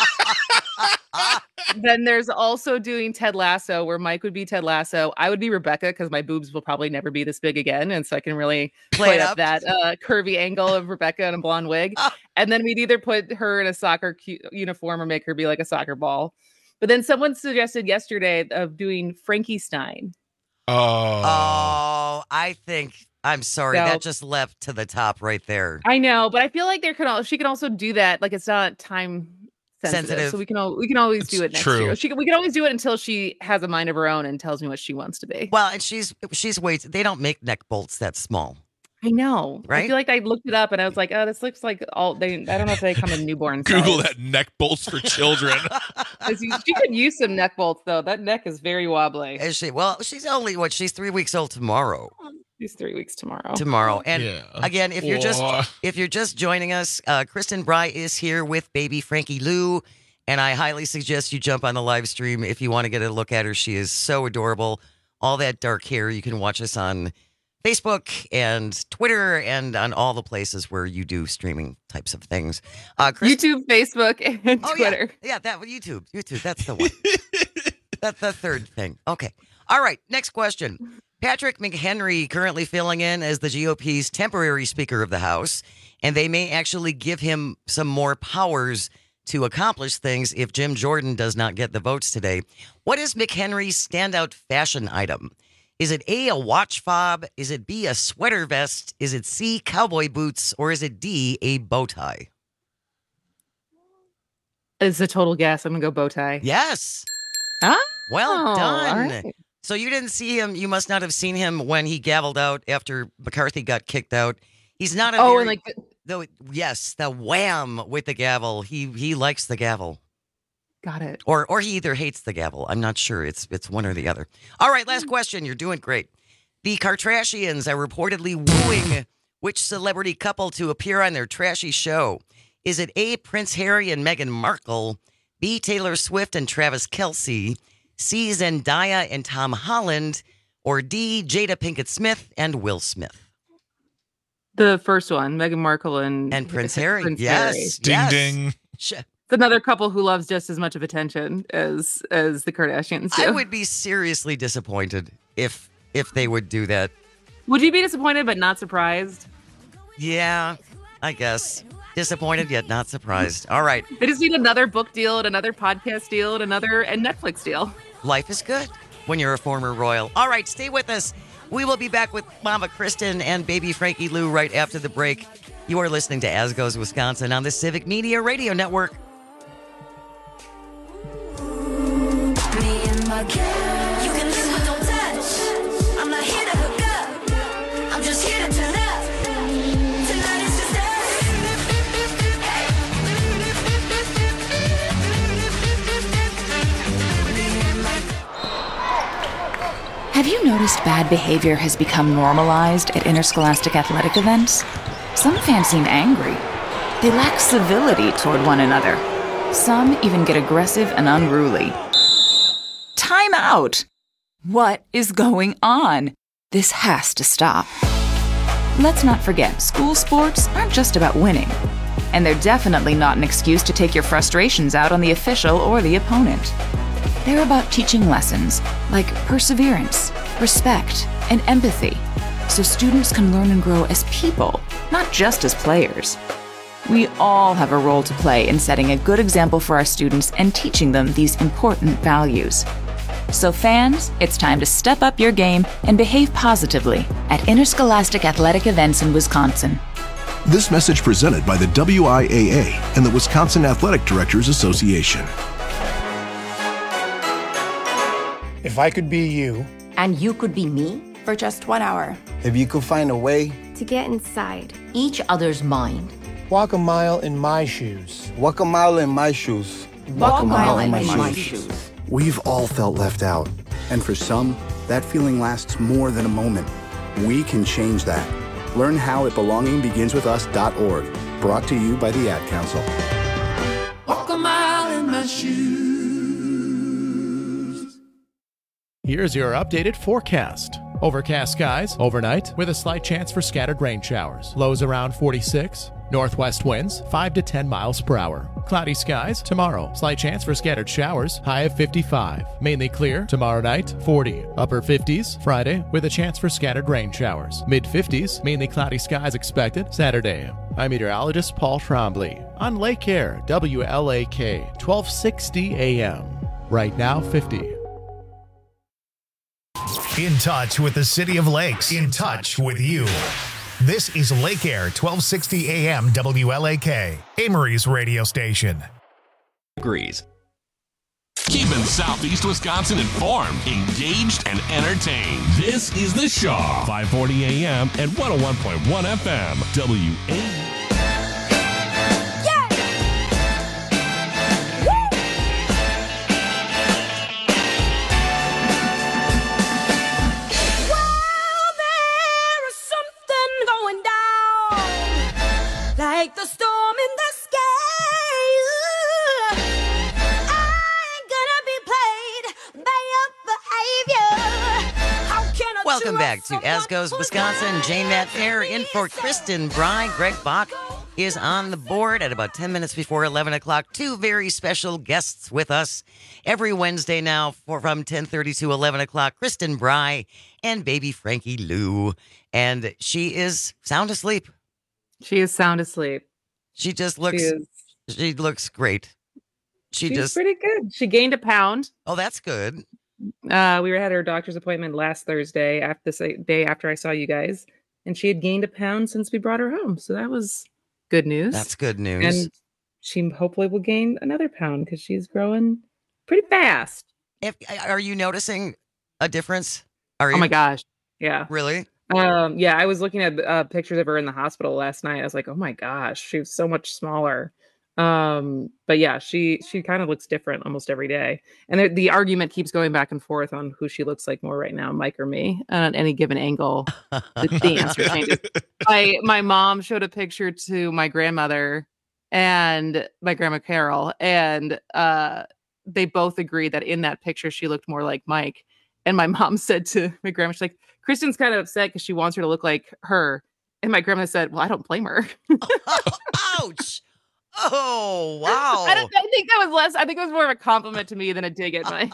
then there's also doing Ted Lasso, where Mike would be Ted Lasso. I would be Rebecca because my boobs will probably never be this big again, and so I can really Play play it up up. that uh, curvy angle of Rebecca in a blonde wig. And then we'd either put her in a soccer cu- uniform or make her be like a soccer ball. But then someone suggested yesterday of doing Frankie Stein. Oh, Oh, I think I'm sorry. So- that just leapt to the top right there. I know, but I feel like there could al- she can also do that. Like it's not time sensitive, Sensitive. so we can al- we can always do it next true. year. She can, we can always do it until she has a mind of her own and tells me what she wants to be. Well, and she's she's way. They don't make neck bolts that small. I know, I Right? feel like I looked it up and I was like, oh, this looks like all they. I don't know if they come in newborn. Google size. that neck bolts for children. 'Cause you- She could use some neck bolts though. That neck is very wobbly. Is she? Well, she's only what? She's three weeks old tomorrow. She's three weeks tomorrow. Tomorrow, and Yeah. again, if you're just Whoa. if you're just joining us, uh, Kristen Bry is here with baby Frankie Lou, and I highly suggest you jump on the live stream if you want to get a look at her. She is so adorable. All that dark hair. You can watch us on Facebook and Twitter and on all the places where you do streaming types of things. Uh, Chris- YouTube, Facebook, and oh, Twitter. Yeah, yeah, that YouTube, YouTube. That's the one. That's the third thing. Okay. All right. Next question. Patrick McHenry currently filling in as the G O P's temporary Speaker of the House, and they may actually give him some more powers to accomplish things if Jim Jordan does not get the votes today. What is McHenry's standout fashion item? Is it A, a watch fob? Is it B, a sweater vest? Is it C, cowboy boots? Or is it D, a bow tie? It's a total guess. I'm gonna go bow tie. Yes. Huh? Well Oh, done. all right. So you didn't see him. You must not have seen him when he gavelled out after McCarthy got kicked out. He's not a Oh, very, and like the- though. Yes, the wham with the gavel. He he likes the gavel, got it. or or he either hates the gavel. I'm not sure. It's it's one or the other. All right, last question. You're doing great. The Kardashians are reportedly wooing which celebrity couple to appear on their trashy show? Is it A, Prince Harry and Meghan Markle, B, Taylor Swift and Travis Kelce, C, Zendaya and Tom Holland, or D, Jada Pinkett Smith and Will Smith? The first one, Meghan Markle and And Prince Harry. Prince yes. Harry. Ding yes. ding. Sh- It's another couple who loves just as much of attention as as the Kardashians do. I would be seriously disappointed if if they would do that. Would you be disappointed but not surprised? Yeah, I guess. Disappointed yet not surprised. All right. They just need another book deal and another podcast deal and another and Netflix deal. Life is good when you're a former royal. All right, stay with us. We will be back with Mama Kristen and baby Frankie Lou right after the break. You are listening to As Goes Wisconsin on the Civic Media Radio Network. Me and my girl. You can leave, but don't touch. I'm not here to hook up. I'm just here to turn up. Tonight is just Have you noticed bad behavior has become normalized at interscholastic athletic events? Some fans seem angry. They lack civility toward one another. Some even get aggressive and unruly. Time out! What is going on? This has to stop. Let's not forget, school sports aren't just about winning. And they're definitely not an excuse to take your frustrations out on the official or the opponent. They're about teaching lessons like perseverance, respect, and empathy, so students can learn and grow as people, not just as players. We all have a role to play in setting a good example for our students and teaching them these important values. So fans, it's time to step up your game and behave positively at interscholastic athletic events in Wisconsin. This message presented by the W I A A and the Wisconsin Athletic Directors Association. If I could be you, and you could be me, for just one hour. if you could find a way To get inside. each other's mind. walk a mile in my shoes. Walk a mile in my shoes. Walk a mile in my shoes. We've all felt left out. And for some, that feeling lasts more than a moment. We can change that. Learn how at belonging begins with us dot org. Brought to you by the Ad Council. Walk a mile in my shoes. Here's your updated forecast. Overcast skies overnight with a slight chance for scattered rain showers. Lows around forty-six. Northwest winds five to ten miles per hour. Cloudy skies tomorrow. Slight chance for scattered showers. High of fifty-five. Mainly clear tomorrow night. forty. Upper fifties Friday with a chance for scattered rain showers. Mid fifties. Mainly cloudy skies expected Saturday. I'm meteorologist Paul Trombley on Lake Air, W L A K, twelve sixty A M. Right now, fifty. In touch with the City of Lakes. In touch with you. This is Lake Air, twelve sixty A M W L A K, Amory's radio station. Agrees. Keeping Southeast Wisconsin informed, engaged, and entertained. This is The Shaw, five forty A M and one oh one point one F M, W A. Like the storm in the sky, ooh, I ain't gonna be played by your behavior. How can I Welcome back to As Goes Wisconsin. Jane McNair in for Kristen Bry. Greg Bach is on the board at about ten minutes before eleven o'clock. Two very special guests with us every Wednesday now for, from ten thirty to eleven o'clock. Kristen Bry and baby Frankie Lou. And she is sound asleep. She is sound asleep. She just looks, she, she looks great. She she's just pretty good. She gained a pound. Oh, that's good. Uh, we were at her doctor's appointment last Thursday, after this day after I saw you guys, and she had gained a pound since we brought her home. So that was good news. That's good news. And she hopefully will gain another pound because she's growing pretty fast. If are you noticing a difference? Are you? Oh my gosh. Yeah. Really? Um, yeah, I was looking at uh, pictures of her in the hospital last night. I was like, oh my gosh, she was so much smaller. Um, but yeah, she she kind of looks different almost every day. And the, the argument keeps going back and forth on who she looks like more right now, Mike or me. And on any given angle, the, the answer changes. My my mom showed a picture to my grandmother and my grandma Carol, and uh, they both agreed that in that picture she looked more like Mike. And my mom said to my grandma, she's like, Kristen's kind of upset because she wants her to look like her. And my grandma said, well, I don't blame her. Ouch. Oh, wow. I, don't, I think that was less, I think it was more of a compliment to me than a dig at Mike.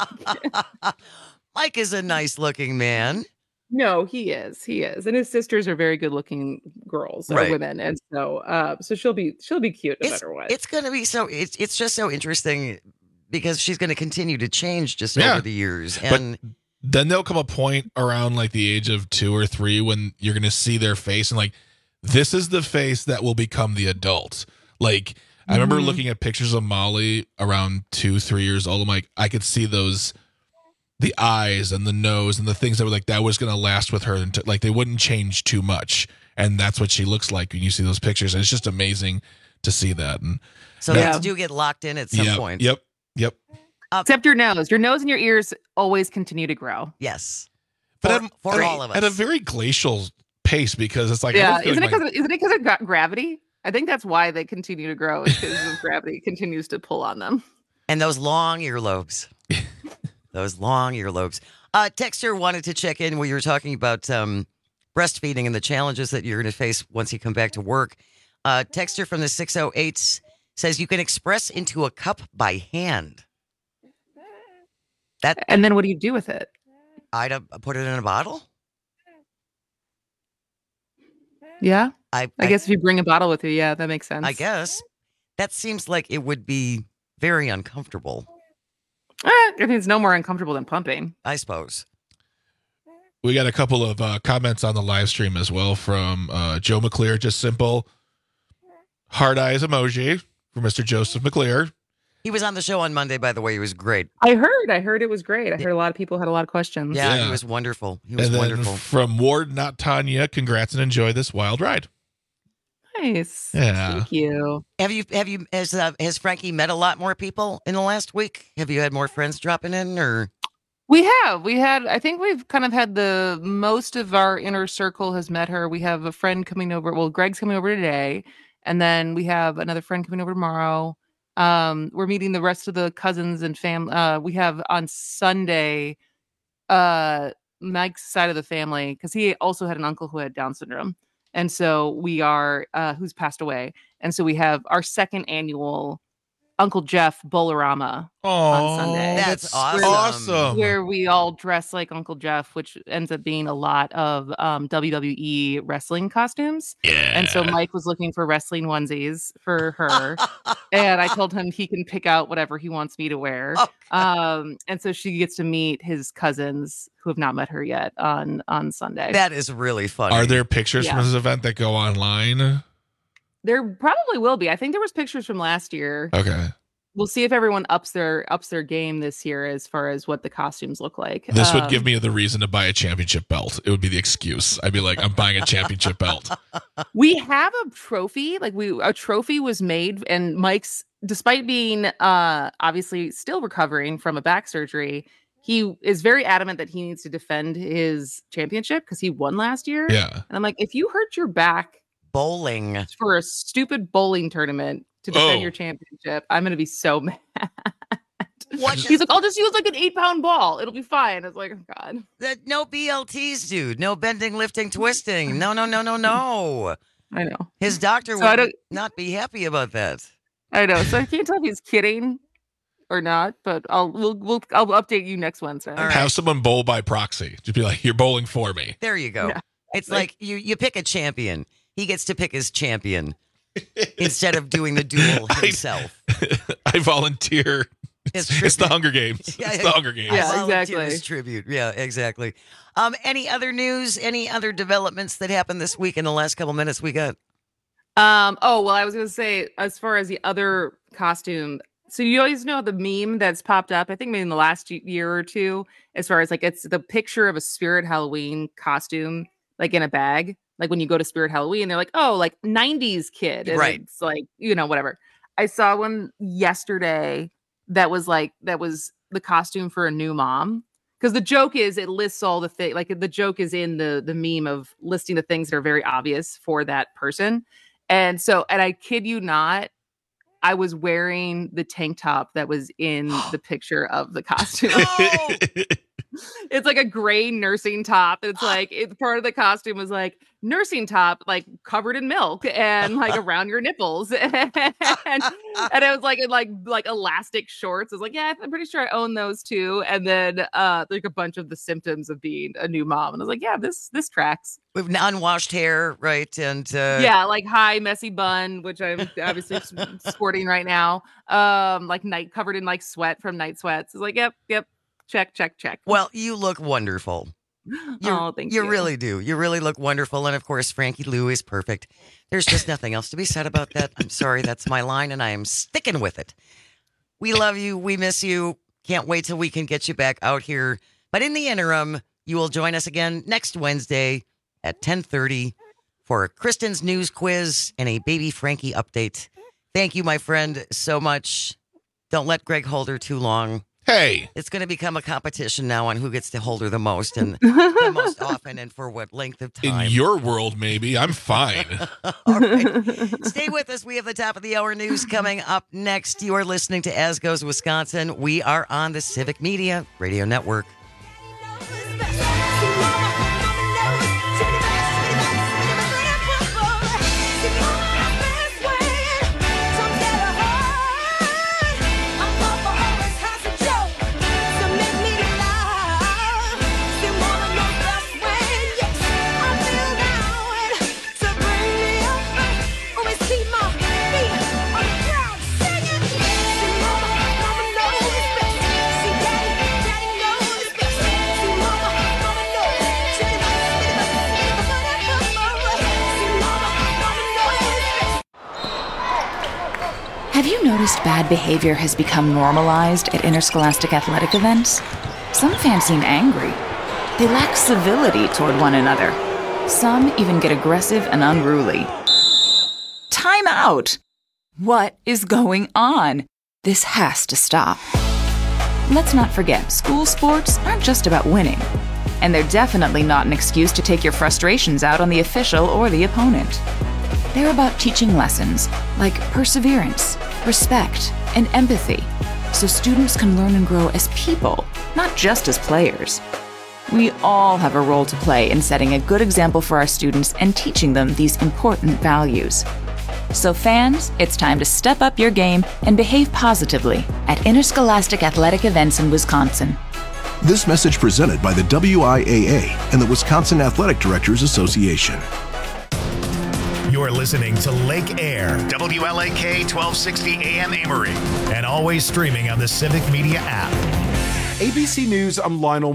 Mike is a nice looking man. No, he is. He is. And his sisters are very good looking girls or Right. women. And so uh, so she'll be she'll be cute no It's, matter what. it's going to be so, it's, it's just so interesting because she's going to continue to change just Yeah. over the years. But And then there'll come a point around like the age of two or three when you're going to see their face and like, this is the face that will become the adult. Like, I remember Mhm. looking at pictures of Molly around two, three years old. I'm like, I could see those, the eyes and the nose and the things that were like, that was going to last with her. Until, like, they wouldn't change too much. And that's what she looks like when you see those pictures. And it's just amazing to see that. And so now- those do get locked in at some yep, point. Yep. Yep. Except your nose. Your nose and your ears always continue to grow. Yes. But For, at, for at- all of us. At a very glacial pace because it's like, I yeah, don't feel isn't it like my- because isn't it because of gra- gravity? I think that's why they continue to grow, is because of gravity continues to pull on them. And those long earlobes. Those long earlobes. Uh, Texter wanted to check in where you were talking about um, breastfeeding and the challenges that you're going to face once you come back to work. Uh, Texter from the six oh eights says you can express into a cup by hand. That And then what do you do with it? I'd uh, put it in a bottle. Yeah, I, I guess if you bring a bottle with you, yeah, that makes sense. I guess that seems like it would be very uncomfortable. Eh, I think it's no more uncomfortable than pumping. I suppose. We got a couple of uh, comments on the live stream as well from uh, Joe McClear. Just simple hard eyes emoji for Mister Joseph McClear. He was on the show on Monday, by the way. He was great. I heard. I heard it was great. I heard a lot of people had a lot of questions. Yeah, Yeah. he was wonderful. He was And then wonderful. from Ward, not Tanya, congrats and enjoy this wild ride. Nice. Yeah. Thank you. Have you have you has uh, has Frankie met a lot more people in the last week? Have you had more friends dropping in, or We have. We had, I think we've kind of had the most of our inner circle has met her. We have a friend coming over. Well, Greg's coming over today. And then we have another friend coming over tomorrow. Um, we're meeting the rest of the cousins and family. Uh, we have on Sunday, uh, Mike's side of the family, because he also had an uncle who had Down syndrome. And so we are, uh, who's passed away. And so we have our second annual Uncle Jeff Bolorama on Sunday. That's where, awesome. Where we all dress like Uncle Jeff, which ends up being a lot of um, W W E wrestling costumes. Yeah. And so Mike was looking for wrestling onesies for her. And I told him he can pick out whatever he wants me to wear. Oh, um, and so she gets to meet his cousins who have not met her yet on, on Sunday. That is really funny. Are there pictures Yeah. from this event that go online? There probably will be. I think there was pictures from last year. Okay. We'll see if everyone ups their ups their game this year as far as what the costumes look like. This would Um, give me the reason to buy a championship belt. It would be the excuse. I'd be like, I'm buying a championship belt. We have a trophy. Like we a trophy was made, and Mike's, despite being uh obviously still recovering from a back surgery, he is very adamant that he needs to defend his championship because he won last year. Yeah. And I'm like, if you hurt your back bowling for a stupid bowling tournament to defend Oh. your championship, I'm gonna be so mad. What? He's like, I'll just use like an eight pound ball. It'll be fine. It's like, oh God. That no B L Ts, dude. No bending, lifting, twisting. No, no, no, no, no. I know. His doctor So I would don't- not be happy about that. I know. So I can't tell if he's kidding or not, but I'll we'll, we'll I'll update you next Wednesday. All right. Have someone bowl by proxy. Just be like, you're bowling for me. There you go. Yeah. It's like you you pick a champion. He gets to pick his champion instead of doing the duel himself. I volunteer. It's It's, it's the tribute. Hunger Games. Yeah, it's yeah. the Hunger Games. I Yeah, volunteer exactly. this tribute. Yeah, exactly. Um, any other news? Any other developments that happened this week in the last couple minutes we got? Um. Oh well, I was gonna say as far as the other costume. So you always know the meme that's popped up. I think maybe in the last y- year or two, as far as like it's the picture of a Spirit Halloween costume, like in a bag. Like when you go to Spirit Halloween, they're like, oh, like nineties kid, and Right. It's like, you know, whatever. I saw one yesterday that was like that was the costume for a new mom. Because the joke is it lists all the things, like the joke is in the the meme of listing the things that are very obvious for that person. And so, and I kid you not, I was wearing the tank top that was in the picture of the costume. Oh, It's like a gray nursing top. It's like it's part of the costume was like nursing top, like covered in milk and like around your nipples, and, and it was like in like like elastic shorts. I was like, yeah, I'm pretty sure I own those too. And then uh, like a bunch of the symptoms of being a new mom, and I was like, yeah, this this tracks. with unwashed hair, right? And uh, Yeah, like high messy bun, which I'm obviously s- sporting right now. Um, like night covered in like sweat from night sweats. It's like, yep, yep, check, check, check. Well, you look wonderful. You, Oh, thank you you. really do. You really look wonderful. And of course, Frankie Lou is perfect. There's just nothing else to be said about that. I'm sorry. That's my line, and I am sticking with it. We love you. We miss you. Can't wait till we can get you back out here. But in the interim, you will join us again next Wednesday at ten thirty for Kristen's news quiz and a baby Frankie update. Thank you, my friend, so much. Don't let Greg hold her too long. Hey, It's going to become a competition now on who gets to hold her the most and the most often and for what length of in time. your world, maybe. I'm fine. All right. Stay with us. We have the top of the hour news coming up next. You are listening to As Goes Wisconsin. We are on the Civic Media Radio Network. Have you noticed bad behavior has become normalized at interscholastic athletic events? Some fans seem angry. They lack civility toward one another. Some even get aggressive and unruly. Time out! What is going on? This has to stop. Let's not forget, school sports aren't just about winning. And they're definitely not an excuse to take your frustrations out on the official or the opponent. They're about teaching lessons like perseverance, respect, and empathy, so students can learn and grow as people, not just as players. We all have a role to play in setting a good example for our students and teaching them these important values. So fans, it's time to step up your game and behave positively at interscholastic athletic events in Wisconsin. This message presented by the W I A A and the Wisconsin Athletic Directors Association. You're listening to Lake Air, W L A K twelve sixty A M Amory, and always streaming on the Civic Media app. A B C News, I'm Lionel